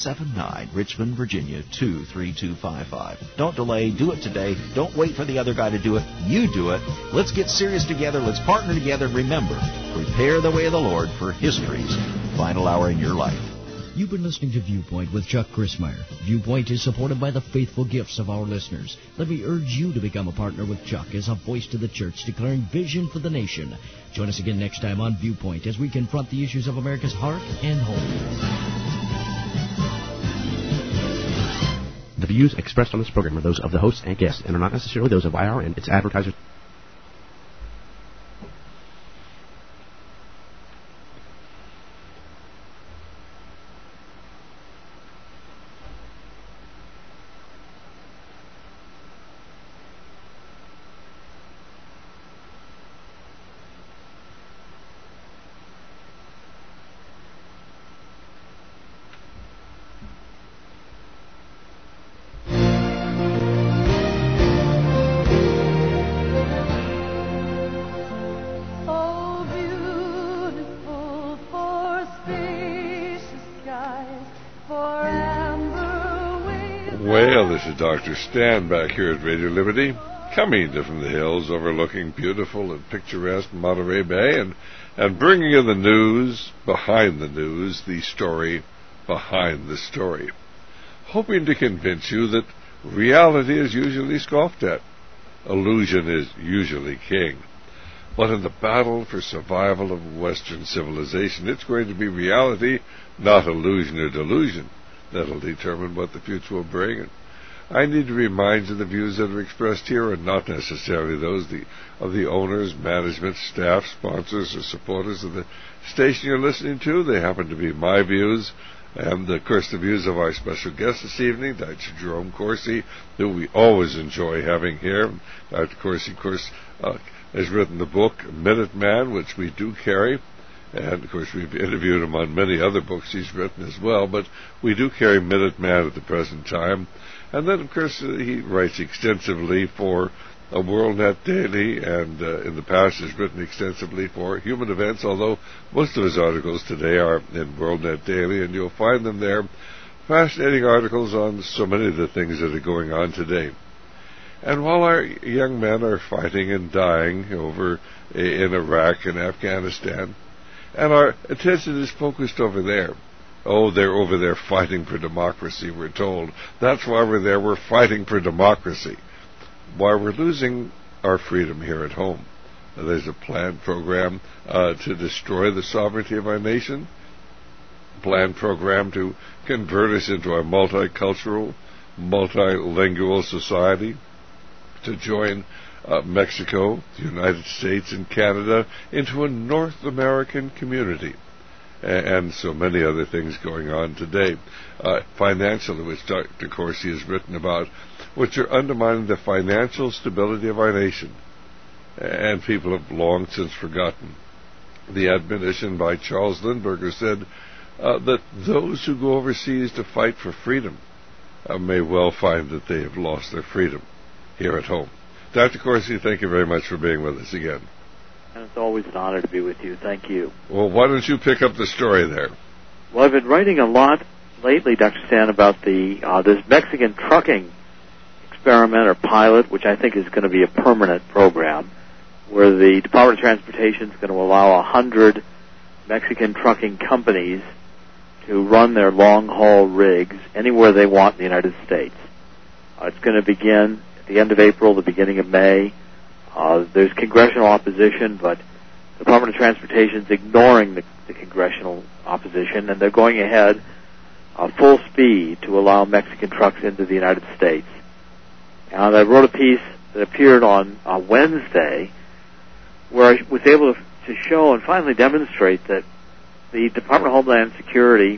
79 Richmond, Virginia 23255. Don't delay. Do it today. Don't wait for the other guy to do it. You do it. Let's get serious together. Let's partner together. Remember, prepare the way of the Lord for history's final hour in your life. You've been listening to Viewpoint with Chuck Crismier. Viewpoint is supported by the faithful gifts of our listeners. Let me urge you to become a partner with Chuck as a voice to the church declaring vision for the nation. Join us again next time on Viewpoint as we confront the issues of America's heart and home. The views expressed on this program are those of the hosts and guests and are not necessarily those of IRN, its advertisers. Dr. Stan back here at Radio Liberty, coming to from the hills overlooking beautiful and picturesque Monterey Bay and bringing you the news behind the news, the story behind the story, hoping to convince you that reality is usually scoffed at, illusion is usually king. But in the battle for survival of Western civilization, it's going to be reality, not illusion or delusion, that'll determine what the future will bring. I need to remind you the views that are expressed here are not necessarily those of the owners, management, staff, sponsors, or supporters of the station you're listening to. They happen to be my views, and, of course, the views of our special guest this evening, Dr. Jerome Corsi, who we always enjoy having here. Dr. Corsi, of course, has written the book Minuteman, which we do carry. And, of course, we've interviewed him on many other books he's written as well, but we do carry Minuteman at the present time. And then, of course, he writes extensively for WorldNet Daily, and in the past has written extensively for Human Events, although most of his articles today are in WorldNet Daily, and you'll find them there. Fascinating articles on so many of the things that are going on today. And while our young men are fighting and dying over in Iraq and Afghanistan, and our attention is focused over there. Oh, they're over there fighting for democracy, we're told. That's why we're there. We're fighting for democracy. Why we're losing our freedom here at home. There's a planned program to destroy the sovereignty of our nation. Planned program to convert us into a multicultural, multilingual society. To join Mexico, the United States, and Canada into a North American community. And so many other things going on today. Financially, which Dr. Corsi has written about, which are undermining the financial stability of our nation. And people have long since forgotten the admonition by Charles Lindbergh, said that those who go overseas to fight for freedom may well find that they have lost their freedom here at home. Dr. Corsi, thank you very much for being with us again. And it's always an honor to be with you. Thank you. Well, why don't you pick up the story there? Well, I've been writing a lot lately, Dr. Stan, about this Mexican trucking experiment or pilot, which I think is going to be a permanent program, where the Department of Transportation is going to allow 100 Mexican trucking companies to run their long-haul rigs anywhere they want in the United States. It's going to begin at the end of April, the beginning of May. There's congressional opposition, but the Department of Transportation is ignoring the congressional opposition, and they're going ahead full speed to allow Mexican trucks into the United States. And I wrote a piece that appeared on Wednesday where I was able to show and finally demonstrate that the Department of Homeland Security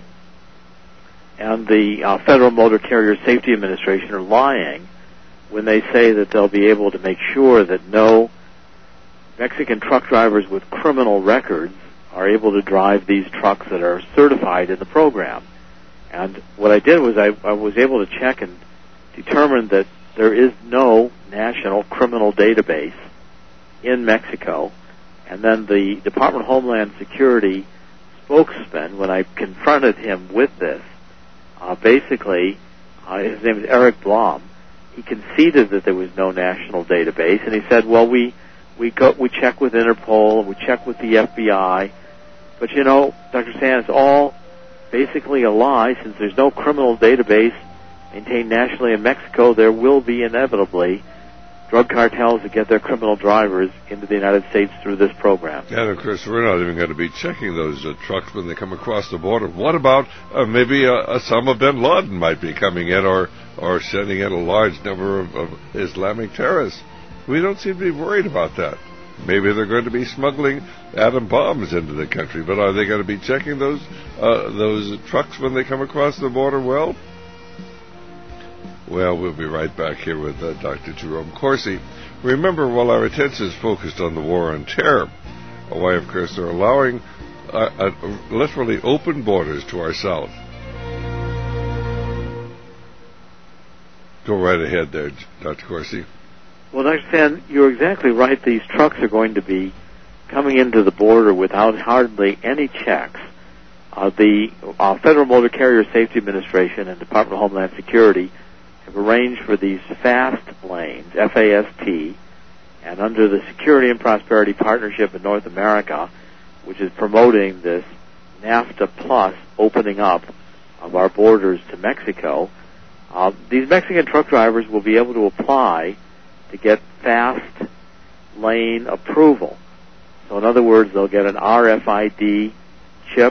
and the Federal Motor Carrier Safety Administration are lying when they say that they'll be able to make sure that no Mexican truck drivers with criminal records are able to drive these trucks that are certified in the program. And what I did was I was able to check and determine that there is no national criminal database in Mexico. And then the Department of Homeland Security spokesman, when I confronted him with this, basically, his name is Eric Blum. He conceded that there was no national database, and he said, well, we check with Interpol, and we check with the FBI, but Dr. Stan, it's all basically a lie. Since there's no criminal database maintained nationally in Mexico, there will be inevitably drug cartels that get their criminal drivers into the United States through this program. And, of course, we're not even going to be checking those trucks when they come across the border. What about maybe Osama bin Laden might be coming in or sending in a large number of Islamic terrorists? We don't seem to be worried about that. Maybe they're going to be smuggling atom bombs into the country, but are they going to be checking those trucks when they come across the border? Well, we'll be right back here with Dr. Jerome Corsi. Remember, while our attention is focused on the war on terror, why, of course, they're allowing literally open borders to our south. Go right ahead there, Dr. Corsi. Well, Dr. Stan, you're exactly right. These trucks are going to be coming into the border without hardly any checks. The Federal Motor Carrier Safety Administration and Department of Homeland Security have arranged for these FAST lanes, F-A-S-T, and under the Security and Prosperity Partnership in North America, which is promoting this NAFTA Plus opening up of our borders to Mexico, these Mexican truck drivers will be able to apply to get fast lane approval. So in other words, they'll get an RFID chip,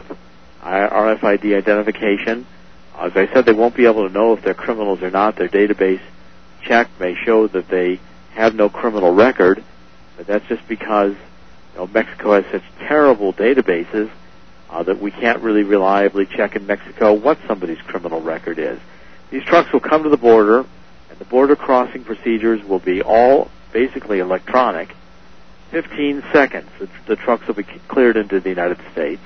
RFID identification. As I said, they won't be able to know if they're criminals or not. Their database check may show that they have no criminal record, but that's just because Mexico has such terrible databases that we can't really reliably check in Mexico what somebody's criminal record is. These trucks will come to the border, and the border crossing procedures will be all basically electronic. 15 seconds, the trucks will be cleared into the United States.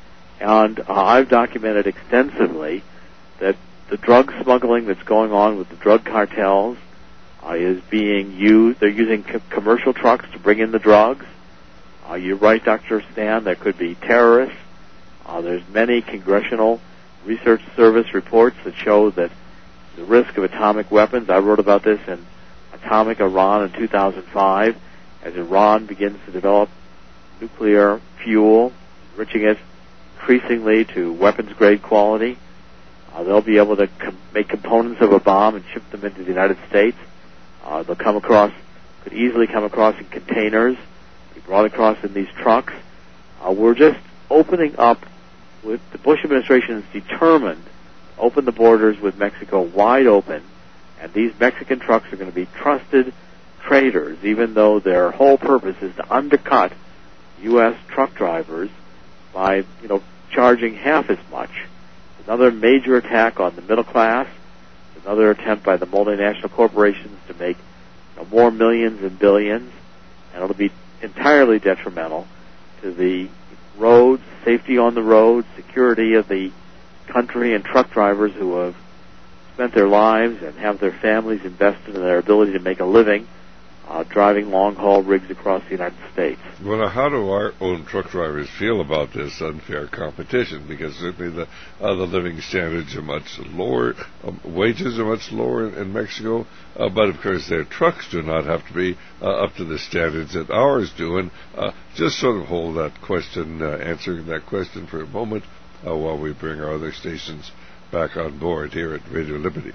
And I've documented extensively that the drug smuggling that's going on with the drug cartels is being used. They're using commercial trucks to bring in the drugs. You're right, Dr. Stan, there could be terrorists. There's many Congressional Research Service reports that show that the risk of atomic weapons. I wrote about this in Atomic Iran in 2005, as Iran begins to develop nuclear fuel, enriching it increasingly to weapons-grade quality. They'll be able to make components of a bomb and ship them into the United States. They'll could easily come across in containers, be brought across in these trucks. We're just opening up. With the Bush administration is determined to open the borders with Mexico wide open, and these Mexican trucks are going to be trusted traders, even though their whole purpose is to undercut U.S. truck drivers by, charging half as much. Another major attack on the middle class, another attempt by the multinational corporations to make more millions and billions, and it'll be entirely detrimental to the roads, safety on the road, security of the country, and truck drivers who have spent their lives and have their families invested in their ability to make a living driving long-haul rigs across the United States. Well, now, how do our own truck drivers feel about this unfair competition? Because certainly the living standards are much lower, wages are much lower in Mexico, but of course their trucks do not have to be up to the standards that ours do. And just sort of hold that question, answering that question for a moment while we bring our other stations back on board here at Radio Liberty.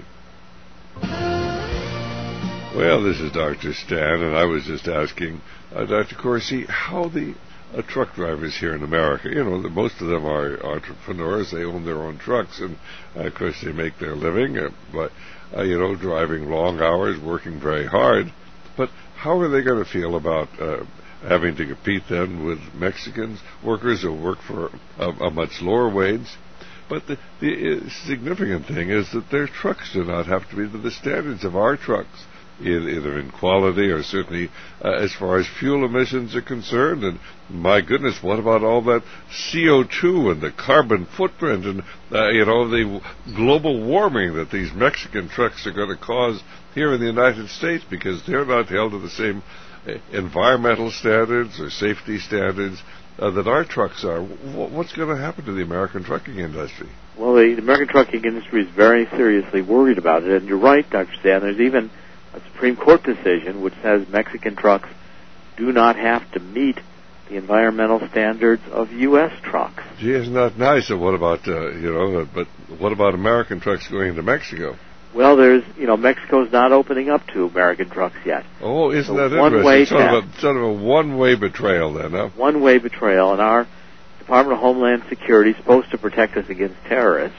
Well, this is Dr. Stan, and I was just asking Dr. Corsi how the truck drivers here in America, most of them are entrepreneurs. They own their own trucks, and, of course, they make their living by, driving long hours, working very hard. But how are they going to feel about having to compete then with Mexicans, workers who work for a much lower wage? But the significant thing is that their trucks do not have to be to the standards of our trucks, either in quality or certainly as far as fuel emissions are concerned. And my goodness, what about all that CO2 and the carbon footprint and the global warming that these Mexican trucks are going to cause here in the United States, because they're not held to the same environmental standards or safety standards that our trucks are? What's going to happen to the American trucking industry? Well, the American trucking industry is very seriously worried about it, and you're right, Dr. Stan. There's even a Supreme Court decision which says Mexican trucks do not have to meet the environmental standards of U.S. trucks. Gee, isn't that nice? And what about, but what about American trucks going into Mexico? Well, Mexico's not opening up to American trucks yet. Oh, isn't that one-way interesting? Sort of a one-way betrayal then, huh? One-way betrayal, and our Department of Homeland Security is supposed to protect us against terrorists.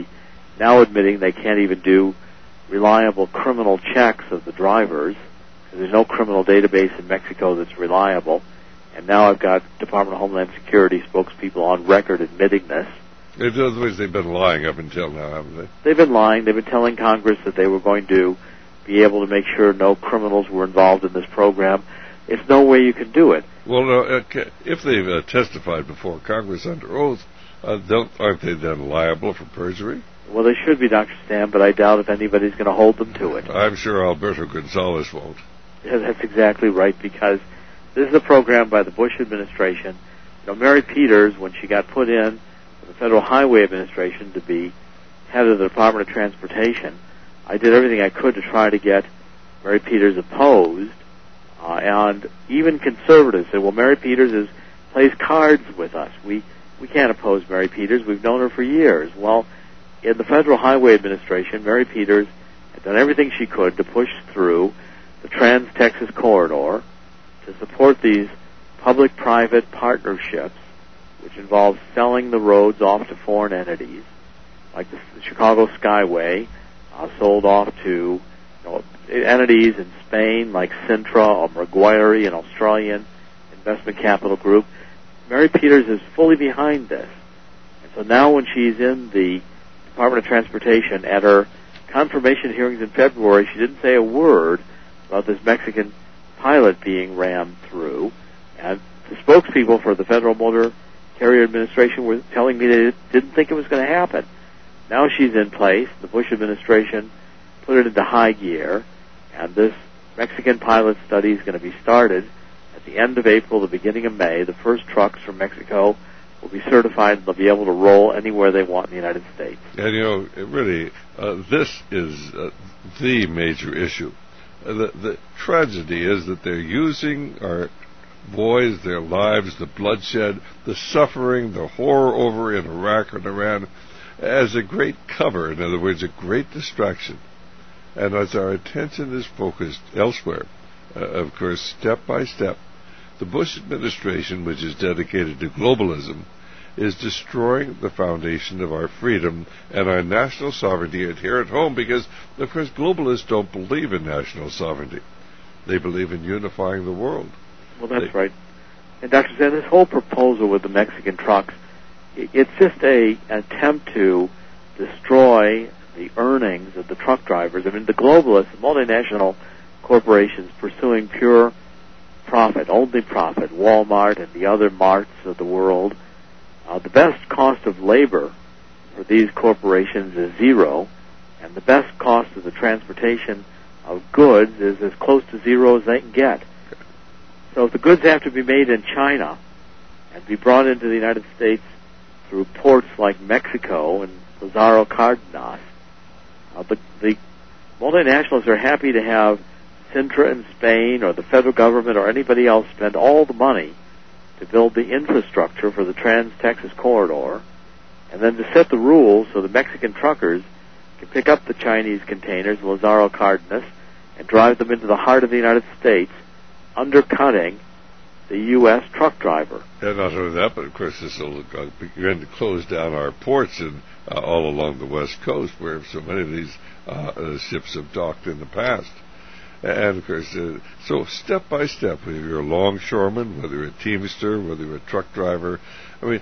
Now admitting they can't even do reliable criminal checks of the drivers, because there's no criminal database in Mexico that's reliable. And now I've got Department of Homeland Security spokespeople on record admitting this. In other words, they've been lying up until now, haven't they? They've been lying. They've been telling Congress that they were going to be able to make sure no criminals were involved in this program. It's no way you can do it. Well, no, if they've testified before Congress under oath, aren't they then liable for perjury? Well, they should be, Dr. Stan, but I doubt if anybody's going to hold them to it. I'm sure Alberto Gonzalez won't. Yeah, that's exactly right, because this is a program by the Bush administration. Mary Peters, when she got put in the Federal Highway Administration to be head of the Department of Transportation, I did everything I could to try to get Mary Peters opposed, and even conservatives said, well, Mary Peters plays cards with us. We can't oppose Mary Peters. We've known her for years. Well, in the Federal Highway Administration, Mary Peters had done everything she could to push through the Trans-Texas Corridor to support these public-private partnerships, which involve selling the roads off to foreign entities, like the Chicago Skyway, sold off to entities in Spain like Sintra or Macquarie, an Australian investment capital group. Mary Peters is fully behind this. And so now when she's in the Department of Transportation, at her confirmation hearings in February, she didn't say a word about this Mexican pilot being rammed through. And the spokespeople for the Federal Motor Carrier Administration were telling me they didn't think it was going to happen. Now she's in place. The Bush administration put it into high gear, and this Mexican pilot study is going to be started at the end of April, the beginning of May. The first trucks from Mexico will be certified, and they'll be able to roll anywhere they want in the United States. And, really, this is the major issue. The tragedy is that they're using our boys, their lives, the bloodshed, the suffering, the horror over in Iraq and Iran as a great cover, in other words, a great distraction. And as our attention is focused elsewhere, of course, step by step, the Bush administration, which is dedicated to globalism, is destroying the foundation of our freedom and our national sovereignty here at home because, of course, globalists don't believe in national sovereignty. They believe in unifying the world. Well, that's right. And Dr. Zen, this whole proposal with the Mexican trucks, it's just an attempt to destroy the earnings of the truck drivers. I mean, the globalists, the multinational corporations pursuing pure profit, only profit, Walmart and the other marts of the world, the best cost of labor for these corporations is zero, and the best cost of the transportation of goods is as close to zero as they can get. So if the goods have to be made in China and be brought into the United States through ports like Mexico and Lázaro Cárdenas, the multinationals are happy to have Sintra in Spain or the federal government or anybody else spend all the money to build the infrastructure for the Trans-Texas Corridor, and then to set the rules so the Mexican truckers can pick up the Chinese containers, Lázaro Cárdenas, and drive them into the heart of the United States, undercutting the U.S. truck driver. And not only that, but of course this will begin to close down our ports all along the West Coast, where so many of these ships have docked in the past. And, of course, so step by step, whether you're a longshoreman, whether you're a teamster, whether you're a truck driver, I mean,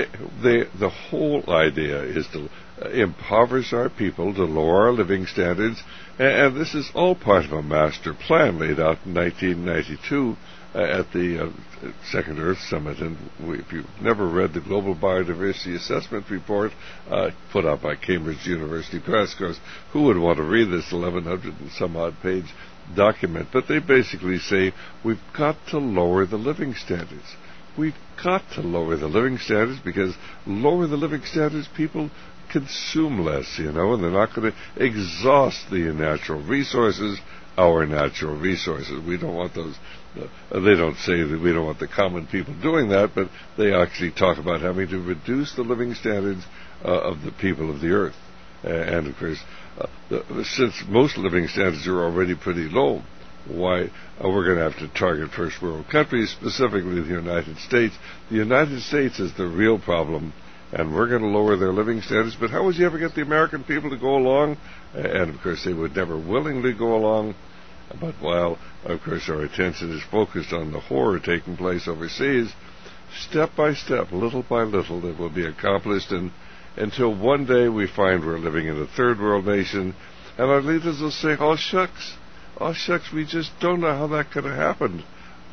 the whole idea is to impoverish our people, to lower our living standards, and this is all part of a master plan laid out in 1992 at the Second Earth Summit. And if you've never read the Global Biodiversity Assessment Report put out by Cambridge University Press, of course, who would want to read this 1,100 and some odd page document? But they basically say we've got to lower the living standards. We've got to lower the living standards because lower the living standards, people consume less, and they're not going to exhaust the natural resources, our natural resources. We don't want those. They don't say that we don't want the common people doing that, but they actually talk about having to reduce the living standards of the people of the earth. And of course, since most living standards are already pretty low, why we're going to have to target first world countries, specifically the United States. The United States is the real problem, and we're going to lower their living standards. But how would you ever get the American people to go along? And of course, they would never willingly go along. But while, of course, our attention is focused on the horror taking place overseas, step by step, little by little, it will be accomplished, and until one day we find we're living in a third world nation, and our leaders will say, oh shucks, we just don't know how that could have happened.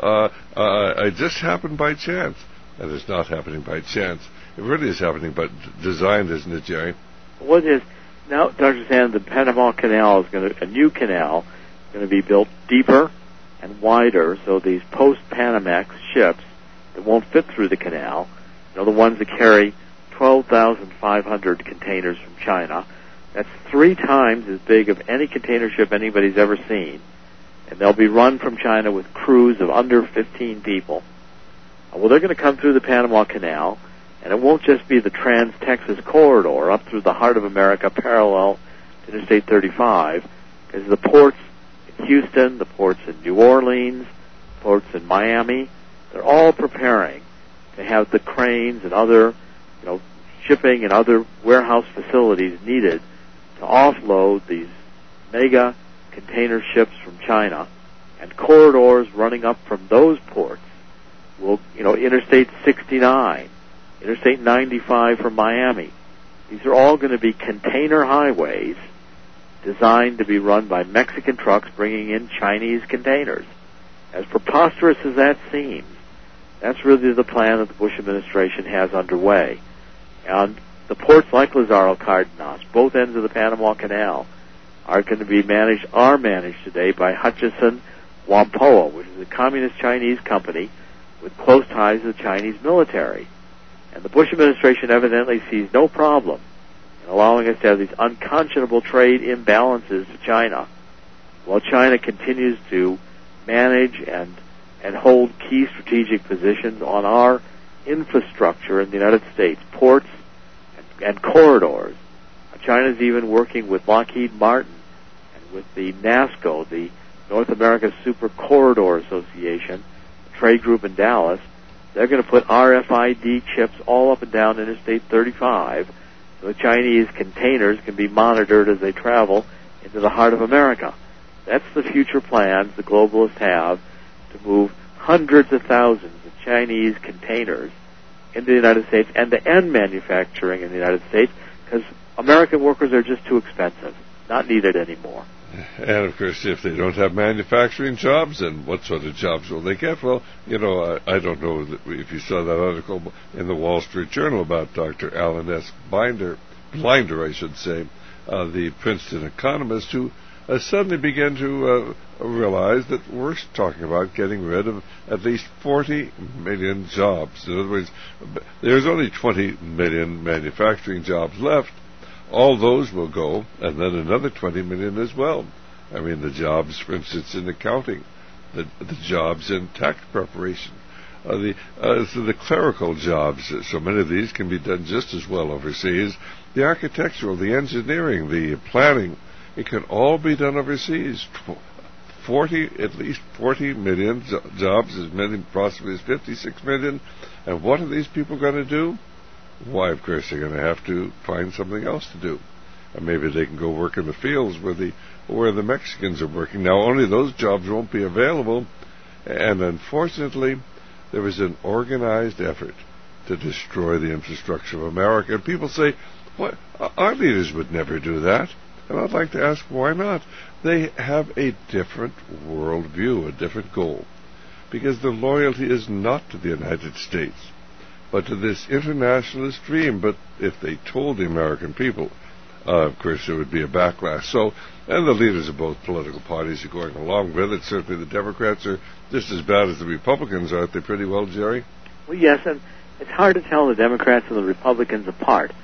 It just happened by chance. And it's not happening by chance. It really is happening by design, isn't it, Jerry? What is now, Dr. Sand, the Panama Canal is a new canal, going to be built deeper and wider, so these post-Panamax ships that won't fit through the canal, the ones that carry 12,500 containers from China, that's 3 times as big of any container ship anybody's ever seen, and they'll be run from China with crews of under 15 people. Well, they're going to come through the Panama Canal, and it won't just be the Trans-Texas corridor up through the heart of America parallel to Interstate 35, because the ports in Houston, the ports in New Orleans, ports in Miami, they're all preparing to have the cranes and other, shipping and other warehouse facilities needed to offload these mega container ships from China, and corridors running up from those ports will, Interstate 69, Interstate 95 from Miami. These are all going to be container highways designed to be run by Mexican trucks bringing in Chinese containers. As preposterous as that seems, that's really the plan that the Bush administration has underway. And the ports like Lazaro Cardenas, both ends of the Panama Canal, are managed today by Hutchison Whampoa, which is a communist Chinese company with close ties to the Chinese military. And the Bush administration evidently sees no problem in allowing us to have these unconscionable trade imbalances to China, while China continues to manage and hold key strategic positions on our infrastructure in the United States, ports and corridors. China's even working with Lockheed Martin and with the NASCO, the North America Super Corridor Association, trade group in Dallas. They're going to put RFID chips all up and down Interstate 35 so the Chinese containers can be monitored as they travel into the heart of America. That's the future plans the globalists have to move hundreds of thousands of Chinese containers into the United States and to end manufacturing in the United States, because American workers are just too expensive, not needed anymore. And, of course, if they don't have manufacturing jobs, then what sort of jobs will they get? Well, I don't know if you saw that article in the Wall Street Journal about Dr. Alan S. Blinder, the Princeton economist, who suddenly began to realize that we're talking about getting rid of at least 40 million jobs. In other words, there's only 20 million manufacturing jobs left. All those will go, and then another 20 million as well. I mean, the jobs, for instance, in accounting, the jobs in tax preparation, the clerical jobs. So many of these can be done just as well overseas. The architectural, the engineering, the planning, it can all be done overseas. At least 40 million jobs, as many possibly as 56 million. And what are these people going to do? Why, of course, they're going to have to find something else to do. And maybe they can go work in the fields where the Mexicans are working. Now, only those jobs won't be available. And unfortunately, there is an organized effort to destroy the infrastructure of America. And people say, "What? Our leaders would never do that." And I'd like to ask, why not? They have a different worldview, a different goal. Because their loyalty is not to the United States, but to this internationalist dream. But if they told the American people, of course, there would be a backlash. So, and the leaders of both political parties are going along with it. Certainly the Democrats are just as bad as the Republicans, aren't they, pretty well, Jerry? Well, yes, and it's hard to tell the Democrats and the Republicans apart.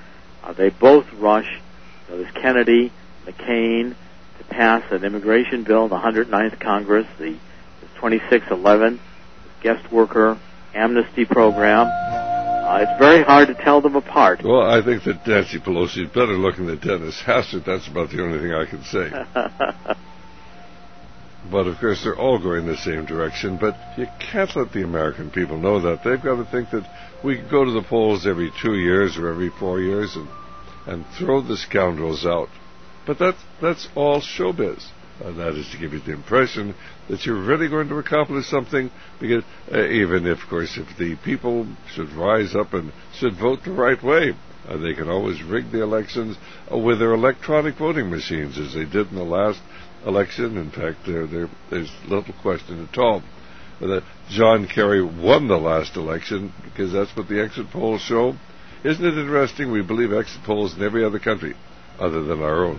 They both rush, this Kennedy, McCain, to pass an immigration bill in the 109th Congress, the 2611 guest worker amnesty program. It's very hard to tell them apart. Well, I think that Nancy Pelosi is better looking than Dennis Hastert. That's about the only thing I can say. But, of course, they're all going the same direction. But you can't let the American people know that. They've got to think that we can go to the polls every 2 years or every 4 years and throw the scoundrels out. But that's all showbiz. And that is to give you the impression that you're really going to accomplish something, because even if, of course, if the people should rise up and should vote the right way, they can always rig the elections with their electronic voting machines, as they did in the last election. In fact, there's little question at all that John Kerry won the last election, because that's what the exit polls show. Isn't it interesting? We believe exit polls in every other country other than our own.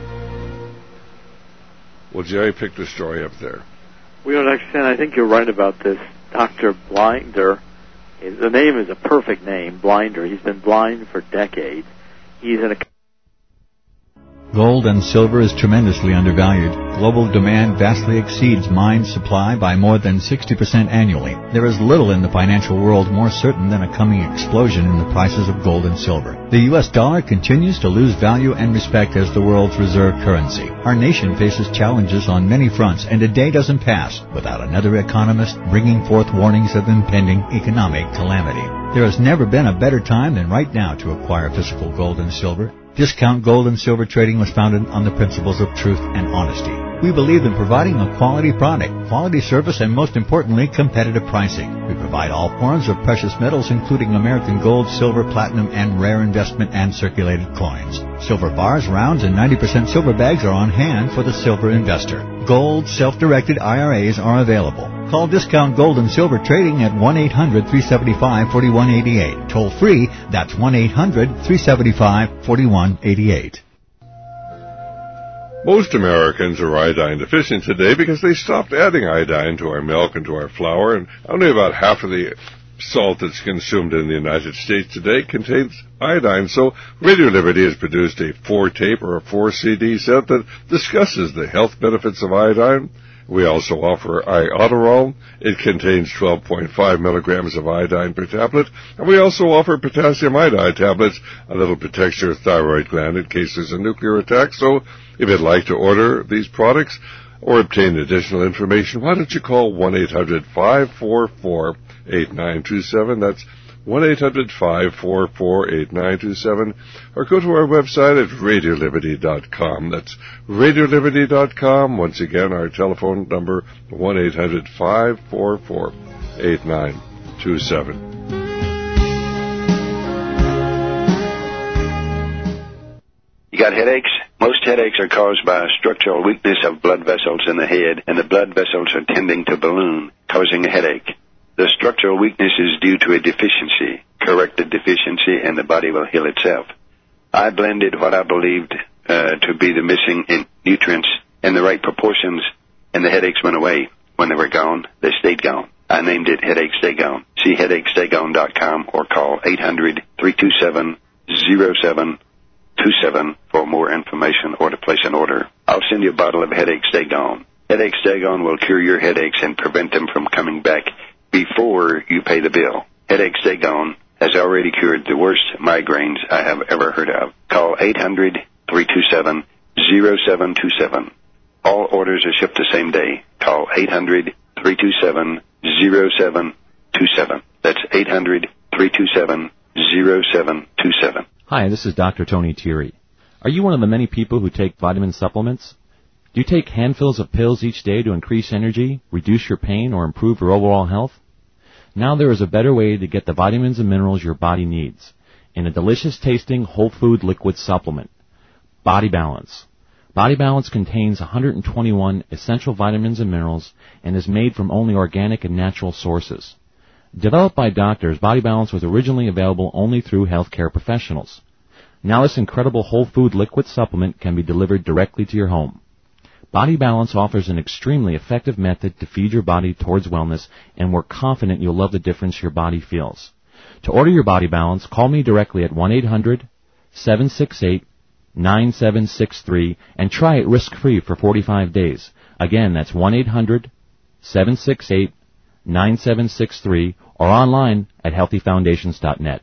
Well, Jerry picked a story up there. Well, Dr. Stan, I think you're right about this. Dr. Blinder, the name is a perfect name, Blinder. He's been blind for decades. He's in a... Gold and silver is tremendously undervalued. Global demand vastly exceeds mine supply by more than 60% annually. There is little in the financial world more certain than a coming explosion in the prices of gold and silver. The U.S. dollar continues to lose value and respect as the world's reserve currency. Our nation faces challenges on many fronts, and a day doesn't pass without another economist bringing forth warnings of impending economic calamity. There has never been a better time than right now to acquire physical gold and silver. Discount Gold and Silver Trading was founded on the principles of truth and honesty. We believe in providing a quality product, quality service, and most importantly, competitive pricing. We provide all forms of precious metals, including American gold, silver, platinum, and rare investment and circulated coins. Silver bars, rounds, and 90% silver bags are on hand for the silver investor. Gold self-directed IRAs are available. Call Discount Gold and Silver Trading at 1-800-375-4188. Toll free, that's 1-800-375-4188. Most Americans are iodine deficient today because they stopped adding iodine to our milk and to our flour, and only about half of the salt that's consumed in the United States today contains iodine. So Radio Liberty has produced a 4-tape or a 4-CD set that discusses the health benefits of iodine. We also offer Iodoral. It contains 12.5 milligrams of iodine per tablet. And we also offer potassium iodide tablets, a little protects your thyroid gland in case there's a nuclear attack. So if you'd like to order these products or obtain additional information, why don't you call 1-800-544-8927. That's 1-800-544-8927, or go to our website at RadioLiberty.com. That's RadioLiberty.com. Once again, our telephone number, 1-800-544-8927. You got headaches? Most headaches are caused by a structural weakness of blood vessels in the head, and the blood vessels are tending to balloon, causing a headache. The structural weakness is due to a deficiency. Correct the deficiency and the body will heal itself. I blended what I believed to be the missing nutrients in the right proportions, and the headaches went away. When they were gone, they stayed gone. I named it Headache Stay Gone. See HeadacheStayGone.com or call 800-327-0727 for more information or to place an order. I'll send you a bottle of Headache Stay Gone. Headache Stay Gone will cure your headaches and prevent them from coming back before you pay the bill. Headache Stay Gone has already cured the worst migraines I have ever heard of. Call 800-327-0727. All orders are shipped the same day. Call 800-327-0727. That's 800-327-0727. Hi, this is Dr. Tony Thierry. Are you one of the many people who take vitamin supplements? Do you take handfuls of pills each day to increase energy, reduce your pain, or improve your overall health? Now there is a better way to get the vitamins and minerals your body needs in a delicious-tasting whole food liquid supplement, Body Balance. Body Balance contains 121 essential vitamins and minerals and is made from only organic and natural sources. Developed by doctors, Body Balance was originally available only through healthcare professionals. Now this incredible whole food liquid supplement can be delivered directly to your home. Body Balance offers an extremely effective method to feed your body towards wellness, and we're confident you'll love the difference your body feels. To order your Body Balance, call me directly at 1-800-768-9763 and try it risk-free for 45 days. Again, that's 1-800-768-9763 or online at healthyfoundations.net.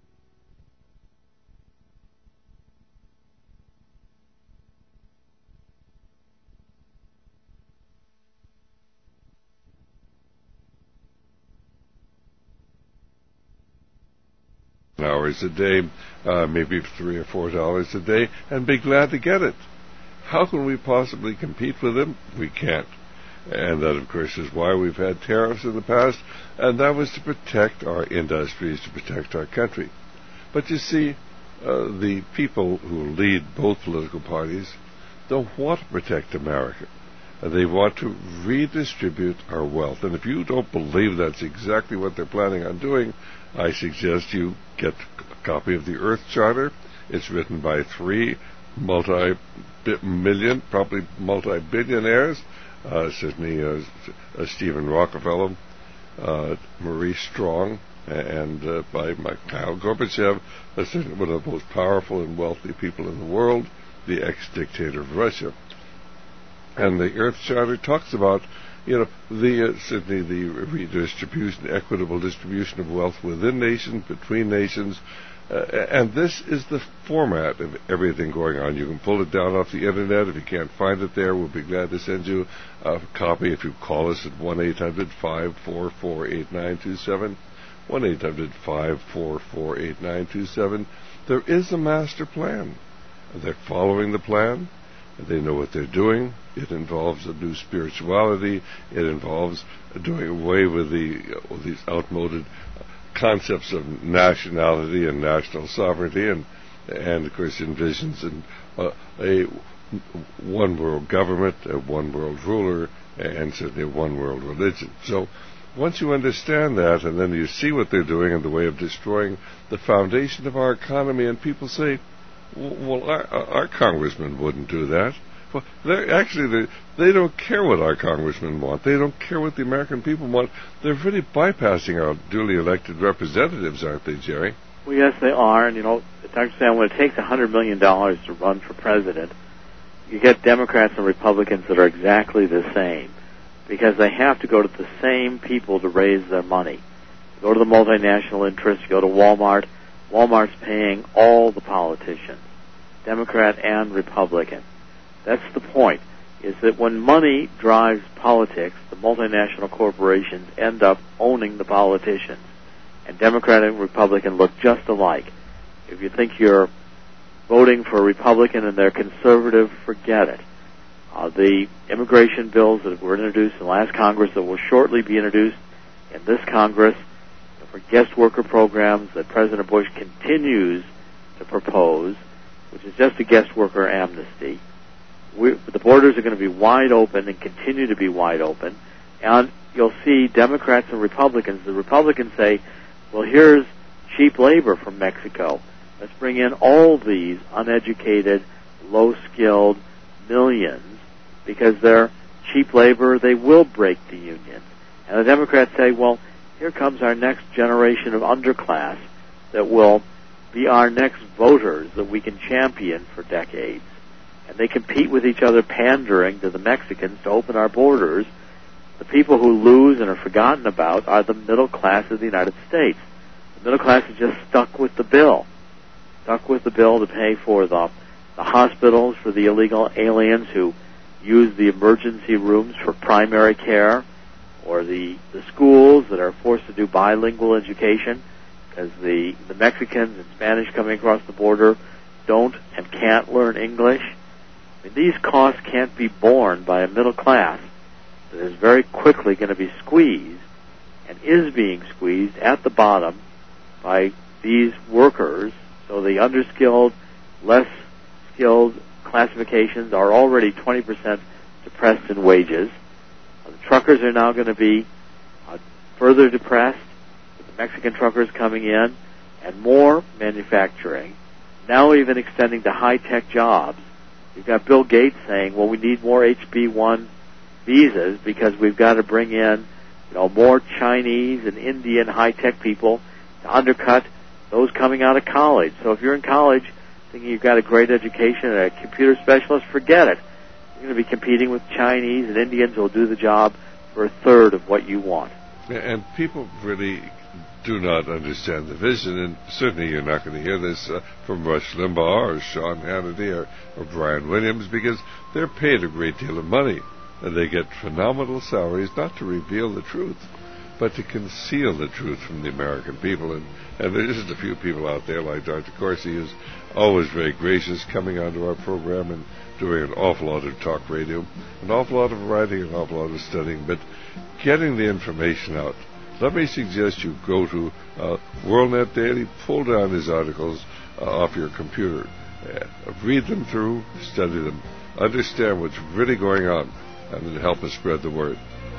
Hours a day, maybe $3 or $4 a day, and be glad to get it. How can we possibly compete with them? We can't. And that, of course, is why we've had tariffs in the past, and that was to protect our industries, to protect our country. But you see, the people who lead both political parties don't want to protect America. They want to redistribute our wealth. And if you don't believe that's exactly what they're planning on doing, I suggest you get a copy of the Earth Charter. It's written by 3 multi-million, probably multi-billionaires, certainly Stephen Rockefeller, Maurice Strong, and by Mikhail Gorbachev, certainly one of the most powerful and wealthy people in the world, the ex-dictator of Russia. And the Earth Charter talks about, certainly the redistribution, equitable distribution of wealth within nations, between nations, and this is the format of everything going on. You can pull it down off the internet. If you can't find it there, we'll be glad to send you a copy if you call us at 1-800-544-8927, 1-800-544-8927. There is a master plan. They're following the plan. They know what they're doing. It involves a new spirituality. It involves doing away with these outmoded concepts of nationality and national sovereignty, and of course envisions a one world government, a one world ruler, and certainly a one world religion. So once you understand that, and then you see what they're doing in the way of destroying the foundation of our economy, and people say, well, our congressman wouldn't do that. Well, they don't care what our congressmen want. They don't care what the American people want. They're really bypassing our duly elected representatives, aren't they, Jerry? Well, yes, they are. And, Dr. Stan, when it takes $100 million to run for president, you get Democrats and Republicans that are exactly the same, because they have to go to the same people to raise their money. Go to the multinational interests, go to Walmart. Walmart's paying all the politicians, Democrat and Republican. That's the point, is that when money drives politics, the multinational corporations end up owning the politicians. And Democrat and Republican look just alike. If you think you're voting for a Republican and they're conservative, forget it. The immigration bills that were introduced in the last Congress that will shortly be introduced in this Congress for guest worker programs that President Bush continues to propose, which is just a guest worker amnesty. The borders are going to be wide open and continue to be wide open, and you'll see Democrats and Republicans. The Republicans say, well, here's cheap labor from Mexico. Let's bring in all these uneducated, low-skilled millions, because they're cheap labor, they will break the union. And the Democrats say, well, here comes our next generation of underclass that will be our next voters that we can champion for decades. And they compete with each other, pandering to the Mexicans to open our borders. The people who lose and are forgotten about are the middle class of the United States. The middle class is just stuck with the bill to pay for the hospitals for the illegal aliens who use the emergency rooms for primary care, or the schools that are forced to do bilingual education because the Mexicans and Spanish coming across the border don't and can't learn English. I mean, these costs can't be borne by a middle class that is very quickly going to be squeezed, and is being squeezed at the bottom by these workers. So the underskilled, less skilled classifications are already 20% depressed in wages. The truckers are now going to be further depressed, with the Mexican truckers coming in, and more manufacturing, now even extending to high-tech jobs. You've got Bill Gates saying, well, we need more HB1 visas because we've got to bring in more Chinese and Indian high-tech people to undercut those coming out of college. So if you're in college, thinking you've got a great education and a computer specialist, forget it. You're going to be competing with Chinese and Indians who will do the job for a third of what you want. And people really do not understand the vision, and certainly you're not going to hear this from Rush Limbaugh or Sean Hannity or Brian Williams, because they're paid a great deal of money, and they get phenomenal salaries not to reveal the truth, but to conceal the truth from the American people. And there's just a few people out there like Dr. Corsi, who's always very gracious, coming onto our program and doing an awful lot of talk radio, an awful lot of writing, an awful lot of studying, but getting the information out. Let me suggest you go to WorldNet Daily, pull down his articles off your computer, read them through, study them, understand what's really going on, and then help us spread the word.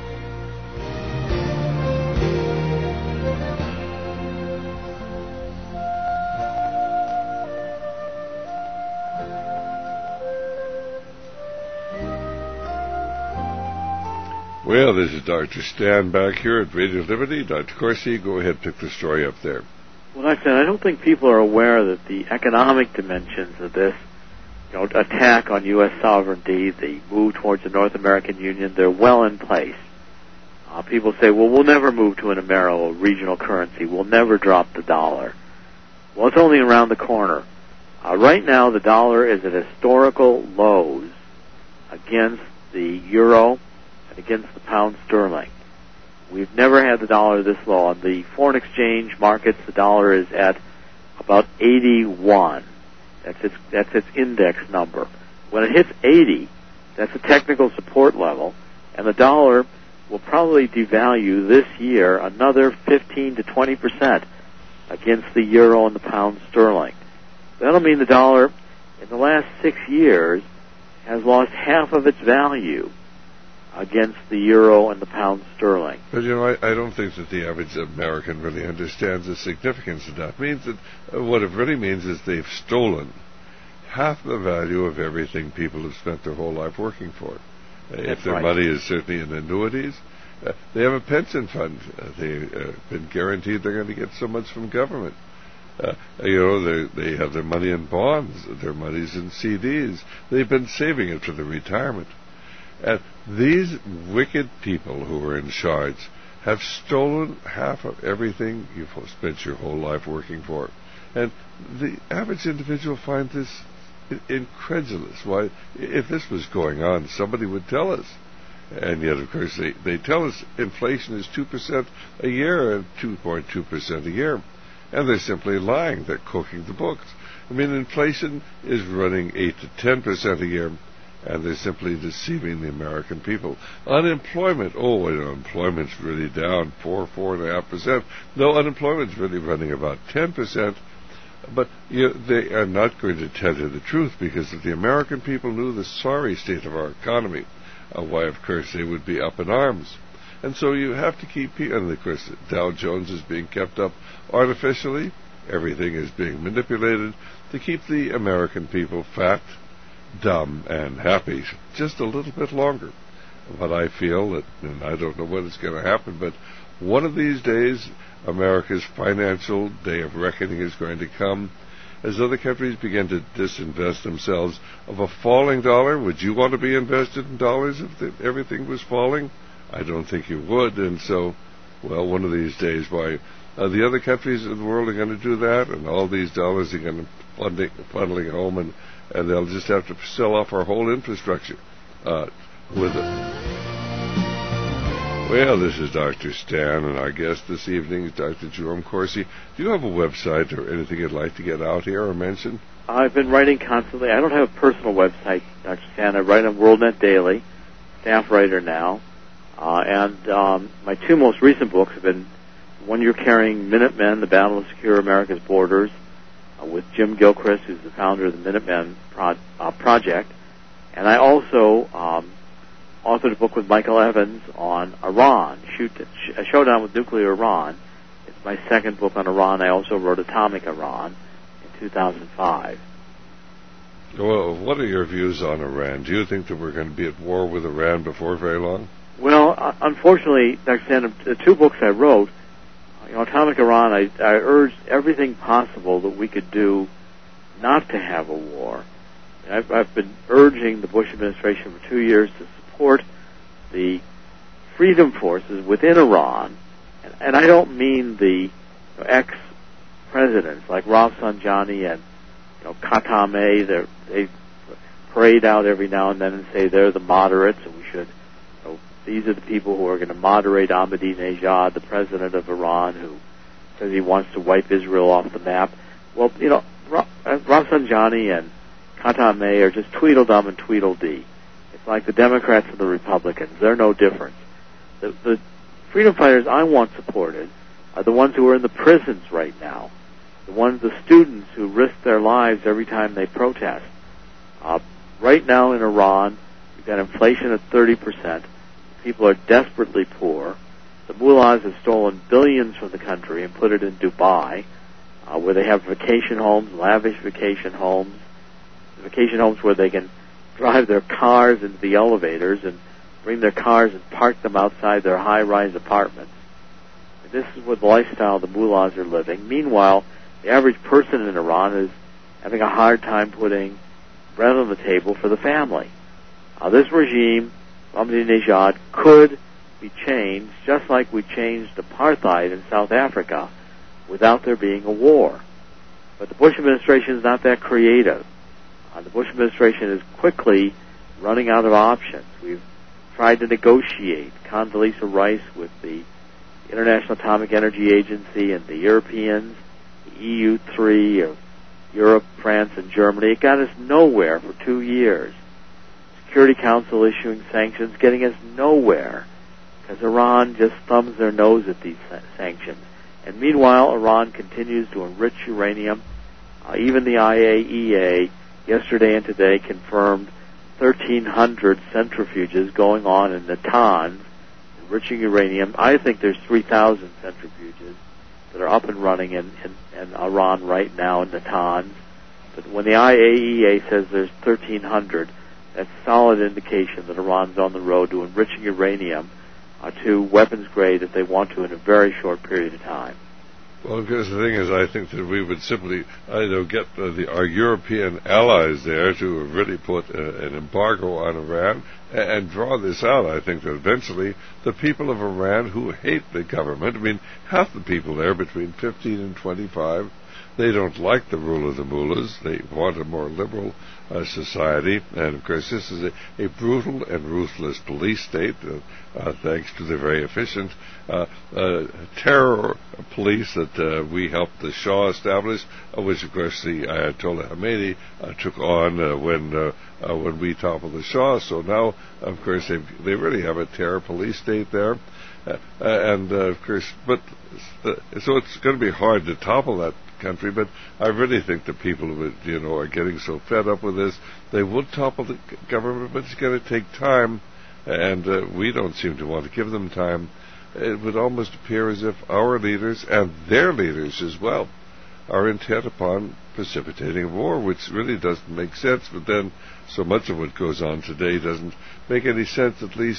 Well, this is Dr. Stan back here at Radio Liberty. Dr. Corsi, go ahead, pick the story up there. Well, like I said, I don't think people are aware that the economic dimensions of this, attack on U.S. sovereignty, the move towards the North American Union, they're well in place. People say, well, we'll never move to an Amero, a regional currency. We'll never drop the dollar. Well, it's only around the corner. Right now, the dollar is at historical lows against the euro and against the pound sterling. We've never had the dollar this low. On the foreign exchange markets, the dollar is at about 81. That's its index number. When it hits 80, that's a technical support level, and the dollar will probably devalue this year another 15 to 20% against the euro and the pound sterling. That'll mean the dollar in the last 6 years has lost half of its value against the euro and the pound sterling. But, I don't think that the average American really understands the significance of that. It means that what it really means is they've stolen half the value of everything people have spent their whole life working for. If their money is certainly in annuities, they have a pension fund. They've been guaranteed they're going to get so much from government. They have their money in bonds, their money's in CDs. They've been saving it for their retirement. And these wicked people who are in charge have stolen half of everything you've spent your whole life working for. And the average individual finds this incredulous. Why, if this was going on, somebody would tell us. And yet, of course, they tell us inflation is 2% a year and 2.2% a year. And they're simply lying. They're cooking the books. I mean, inflation is running 8 to 10% a year, and they're simply deceiving the American people. Unemployment, unemployment's really down 4.5%. No, unemployment's really running about 10%. But they are not going to tell you the truth, because if the American people knew the sorry state of our economy, why, of course, they would be up in arms. And so you have to keep people, and of course, Dow Jones is being kept up artificially. Everything is being manipulated to keep the American people fat, dumb, and happy just a little bit longer. But I feel that, and I don't know when it's going to happen, but one of these days, America's financial day of reckoning is going to come as other countries begin to disinvest themselves of a falling dollar. Would you want to be invested in dollars if everything was falling? I don't think you would. And so, one of these days, the other countries in the world are going to do that, and all these dollars are going to funneling home, and they'll just have to sell off our whole infrastructure with it. Well, this is Dr. Stan, and our guest this evening is Dr. Jerome Corsi. Do you have a website or anything you'd like to get out here or mention? I've been writing constantly. I don't have a personal website, Dr. Stan. I write on WorldNet Daily, staff writer now. And my two most recent books have been one you're carrying, Minutemen, The Battle to Secure America's Borders, with Jim Gilchrist, who's the founder of the Minutemen Project. And I also authored a book with Michael Evans on Iran, A Showdown with Nuclear Iran. It's my second book on Iran. I also wrote Atomic Iran in 2005. Well, what are your views on Iran? Do you think that we're going to be at war with Iran before very long? Well, unfortunately, Dr. Stan, the two books I wrote, Atomic Iran, I urged everything possible that we could do not to have a war. I've been urging the Bush administration for 2 years to support the freedom forces within Iran, and I don't mean the ex-presidents like Rafsanjani and Khatami. They parade out every now and then and say they're the moderates, and we should. These are the people who are going to moderate Ahmadinejad, the president of Iran, who says he wants to wipe Israel off the map. Well, Rafsanjani and Khatami are just Tweedledum and Tweedledee. It's like the Democrats and the Republicans. They're no different. The freedom fighters I want supported are the ones who are in the prisons right now, the students who risk their lives every time they protest. Right now in Iran, we've got inflation at 30%. People are desperately poor. The mullahs have stolen billions from the country and put it in Dubai, where they have vacation homes, lavish vacation homes where they can drive their cars into the elevators and bring their cars and park them outside their high-rise apartments. And this is what the lifestyle the mullahs are living. Meanwhile, the average person in Iran is having a hard time putting bread on the table for the family. This regime, Ahmadinejad, could be changed just like we changed apartheid in South Africa without there being a war. But the Bush administration is not that creative. The Bush administration is quickly running out of options. We've tried to negotiate Condoleezza Rice with the International Atomic Energy Agency and the Europeans, the EU3 of Europe, France, and Germany. It got us nowhere for 2 years. Security Council issuing sanctions, getting us nowhere, because Iran just thumbs their nose at these sanctions. And meanwhile, Iran continues to enrich uranium. Even the IAEA yesterday and today confirmed 1,300 centrifuges going on in Natanz, enriching uranium. I think there's 3,000 centrifuges that are up and running in Iran right now in Natanz. But when the IAEA says there's 1,300, that's solid indication that Iran's on the road to enriching uranium to weapons grade if they want to in a very short period of time. Well, because the thing is, I think that we would simply get our European allies there to really put an embargo on Iran and draw this out. I think that eventually the people of Iran who hate the government, half the people there, between 15 and 25, they don't like the rule of the mullahs. They want a more liberal society. And, of course, this is a brutal and ruthless police state, thanks to the very efficient terror police that we helped the Shah establish, which, of course, the Ayatollah Khomeini took on when we toppled the Shah. So now, of course, they really have a terror police state there. Of course, so it's going to be hard to topple that country, but I really think the people who are getting so fed up with this, they would topple the government, but it's going to take time, and we don't seem to want to give them time. It would almost appear as if our leaders, and their leaders as well, are intent upon precipitating a war, which really doesn't make sense, but then so much of what goes on today doesn't make any sense, at least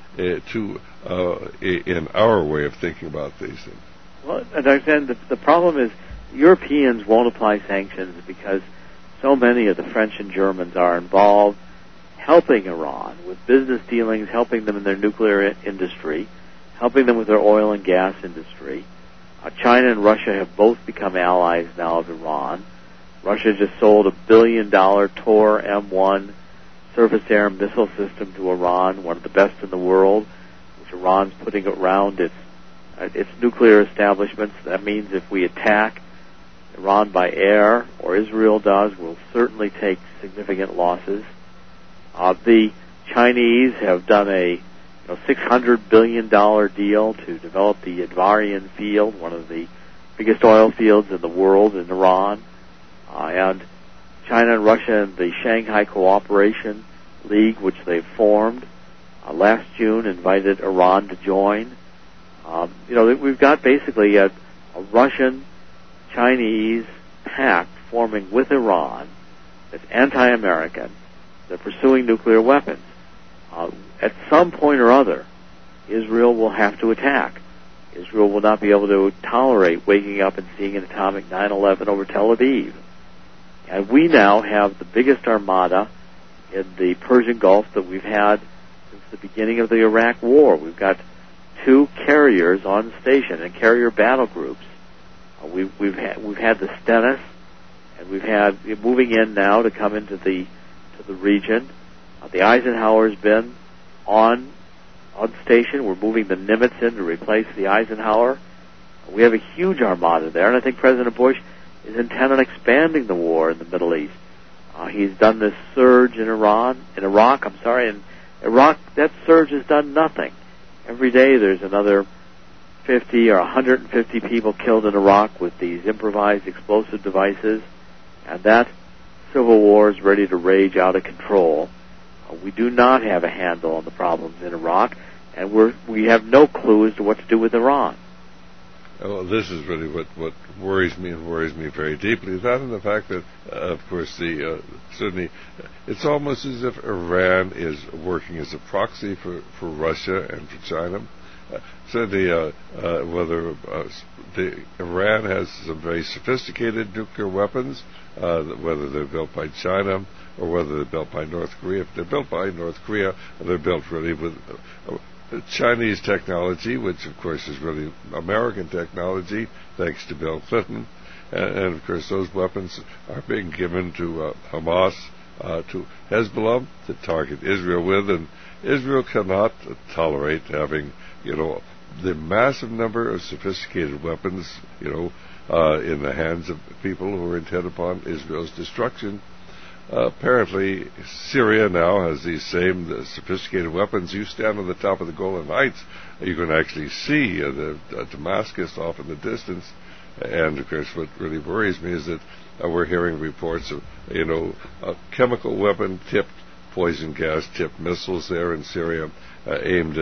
in our way of thinking about these things. Well, Dr. the problem is Europeans won't apply sanctions because so many of the French and Germans are involved helping Iran with business dealings, helping them in their nuclear industry, helping them with their oil and gas industry. China and Russia have both become allies now of Iran. Russia just sold $1 billion Tor M1 surface-air missile system to Iran, one of the best in the world, which Iran's putting around its nuclear establishments. That means if we attack Iran by air, or Israel does, we'll certainly take significant losses. The Chinese have done a $600 billion deal to develop the Advarian field, one of the biggest oil fields in the world in Iran. And China and Russia and the Shanghai Cooperation League, which they've formed last June, invited Iran to join. We've got basically a Russian-Chinese pact forming with Iran that's anti-American. They're pursuing nuclear weapons. At some point or other, Israel will have to attack. Israel will not be able to tolerate waking up and seeing an atomic 9/11 over Tel Aviv. And we now have the biggest armada in the Persian Gulf that we've had since the beginning of the Iraq War. We've got 2 carriers on station and carrier battle groups. We've had the Stennis, and we've had moving in now to come into the region. The Eisenhower's been on station. We're moving the Nimitz in to replace the Eisenhower. We have a huge armada there, and I think President Bush is intent on expanding the war in the Middle East. He's done this surge in Iraq, and Iraq, that surge has done nothing. Every day there's another 50 or 150 people killed in Iraq with these improvised explosive devices, and that civil war is ready to rage out of control. We do not have a handle on the problems in Iraq, and we have no clue as to what to do with Iran. Well, this is really what worries me, and worries me very deeply. That and the fact that, of course, certainly, it's almost as if Iran is working as a proxy for Russia and for China. Certainly, whether Iran has some very sophisticated nuclear weapons, whether they're built by China or whether they're built by North Korea. If they're built by North Korea, they're built really with Chinese technology, which of course is really American technology, thanks to Bill Clinton, and of course those weapons are being given to Hamas, to Hezbollah to target Israel with, and Israel cannot tolerate having, the massive number of sophisticated weapons, in the hands of people who are intent upon Israel's destruction. Apparently, Syria now has these same sophisticated weapons. You stand on the top of the Golan Heights, you can actually see the Damascus off in the distance. And of course, what really worries me is that we're hearing reports of, a chemical weapon-tipped, poison gas-tipped missiles there in Syria aimed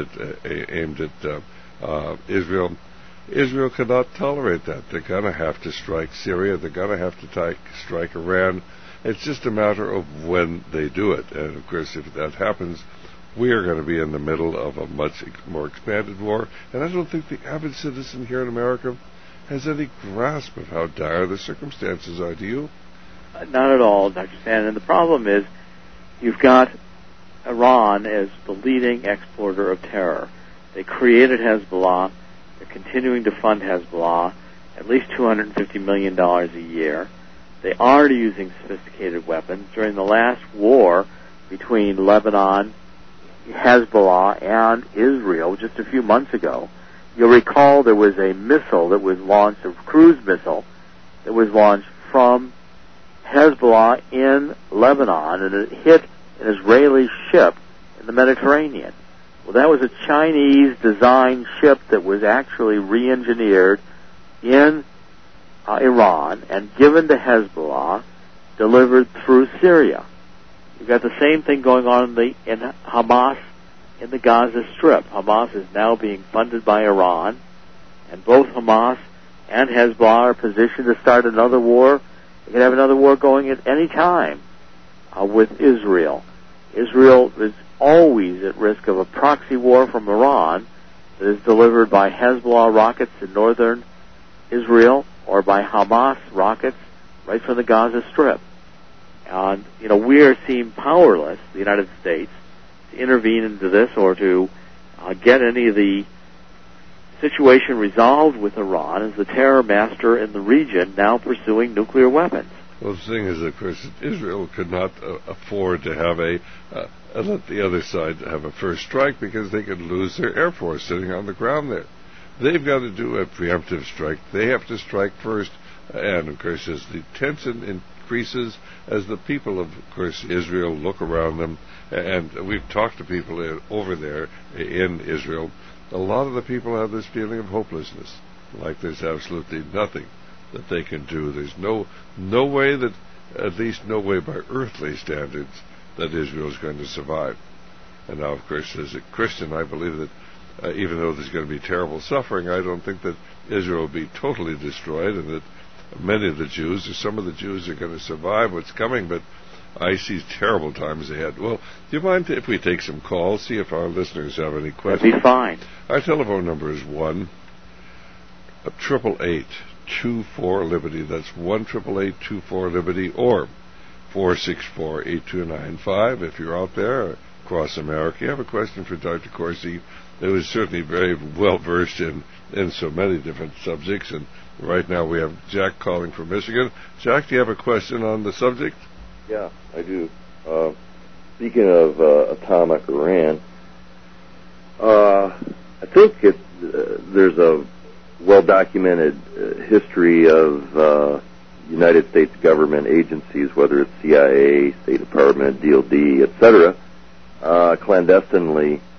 at Israel. Israel cannot tolerate that. They're going to have to strike Syria. They're going to have to strike Iran. It's just a matter of when they do it. And, of course, if that happens, we are going to be in the middle of a much more expanded war. And I don't think the average citizen here in America has any grasp of how dire the circumstances are. Do you? Not at all, Dr. Stan. And the problem is you've got Iran as the leading exporter of terror. They created Hezbollah. They're continuing to fund Hezbollah, at least $250 million a year. They are using sophisticated weapons. During the last war between Lebanon, Hezbollah, and Israel, just a few months ago, you'll recall there was a missile that was launched, a cruise missile, that was launched from Hezbollah in Lebanon, and it hit an Israeli ship in the Mediterranean. Well, that was a Chinese-designed ship that was actually re-engineered in Iran and given to Hezbollah, delivered through Syria. You've got the same thing going on in Hamas in the Gaza Strip. Hamas is now being funded by Iran, and both Hamas and Hezbollah are positioned to start another war. They could have another war going at any time with Israel. Israel is always at risk of a proxy war from Iran that is delivered by Hezbollah rockets in northern Israel or by Hamas rockets right from the Gaza Strip. And, we are seen powerless, the United States, to intervene into this or to get any of the situation resolved with Iran as the terror master in the region now pursuing nuclear weapons. Well, the thing is, of course, Israel could not afford to have let the other side have a first strike because they could lose their Air Force sitting on the ground there. They've got to do a preemptive strike. They have to strike first. And, of course, as the tension increases, as the people of course, Israel look around them, and we've talked to people over there in Israel, a lot of the people have this feeling of hopelessness, like there's absolutely nothing that they can do. There's no way that, at least no way by earthly standards, that Israel is going to survive. And now, of course, as a Christian, I believe that even though there's going to be terrible suffering, I don't think that Israel will be totally destroyed, and that many of the Jews, or some of the Jews, are going to survive what's coming, but I see terrible times ahead. Well, do you mind if we take some calls, see if our listeners have any questions? That'd be fine. Our telephone number is 1-888 1-888-24-LIBERTY. That's 1-888-24-LIBERTY or 464-8295. If you're out there across America, you have a question for Dr. Corsi, who is certainly very well versed in so many different subjects. And right now we have Jack calling from Michigan. Jack, do you have a question on the subject? Yeah, I do. Speaking of atomic Iran, I think there's a well-documented history of United States government agencies, whether it's CIA, State Department, DOD, etc., clandestinely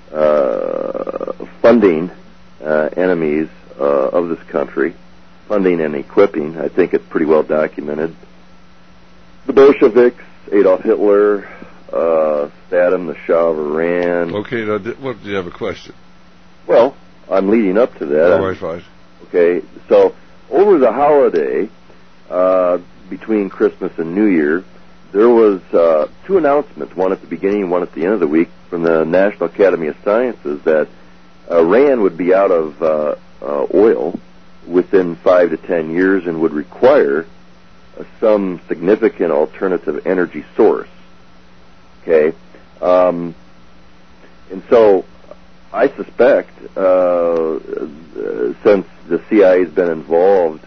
funding enemies of this country, funding and equipping. I think it's pretty well documented. The Bolsheviks, Adolf Hitler, Saddam, the Shah of Iran. Okay, now, do you have a question? Well, I'm leading up to that. All right, fine. Okay, so over the holiday, between Christmas and New Year, there was two announcements, one at the beginning and one at the end of the week, from the National Academy of Sciences that Iran would be out of oil within 5 to 10 years and would require some significant alternative energy source. Okay, and so I suspect, since the CIA has been involved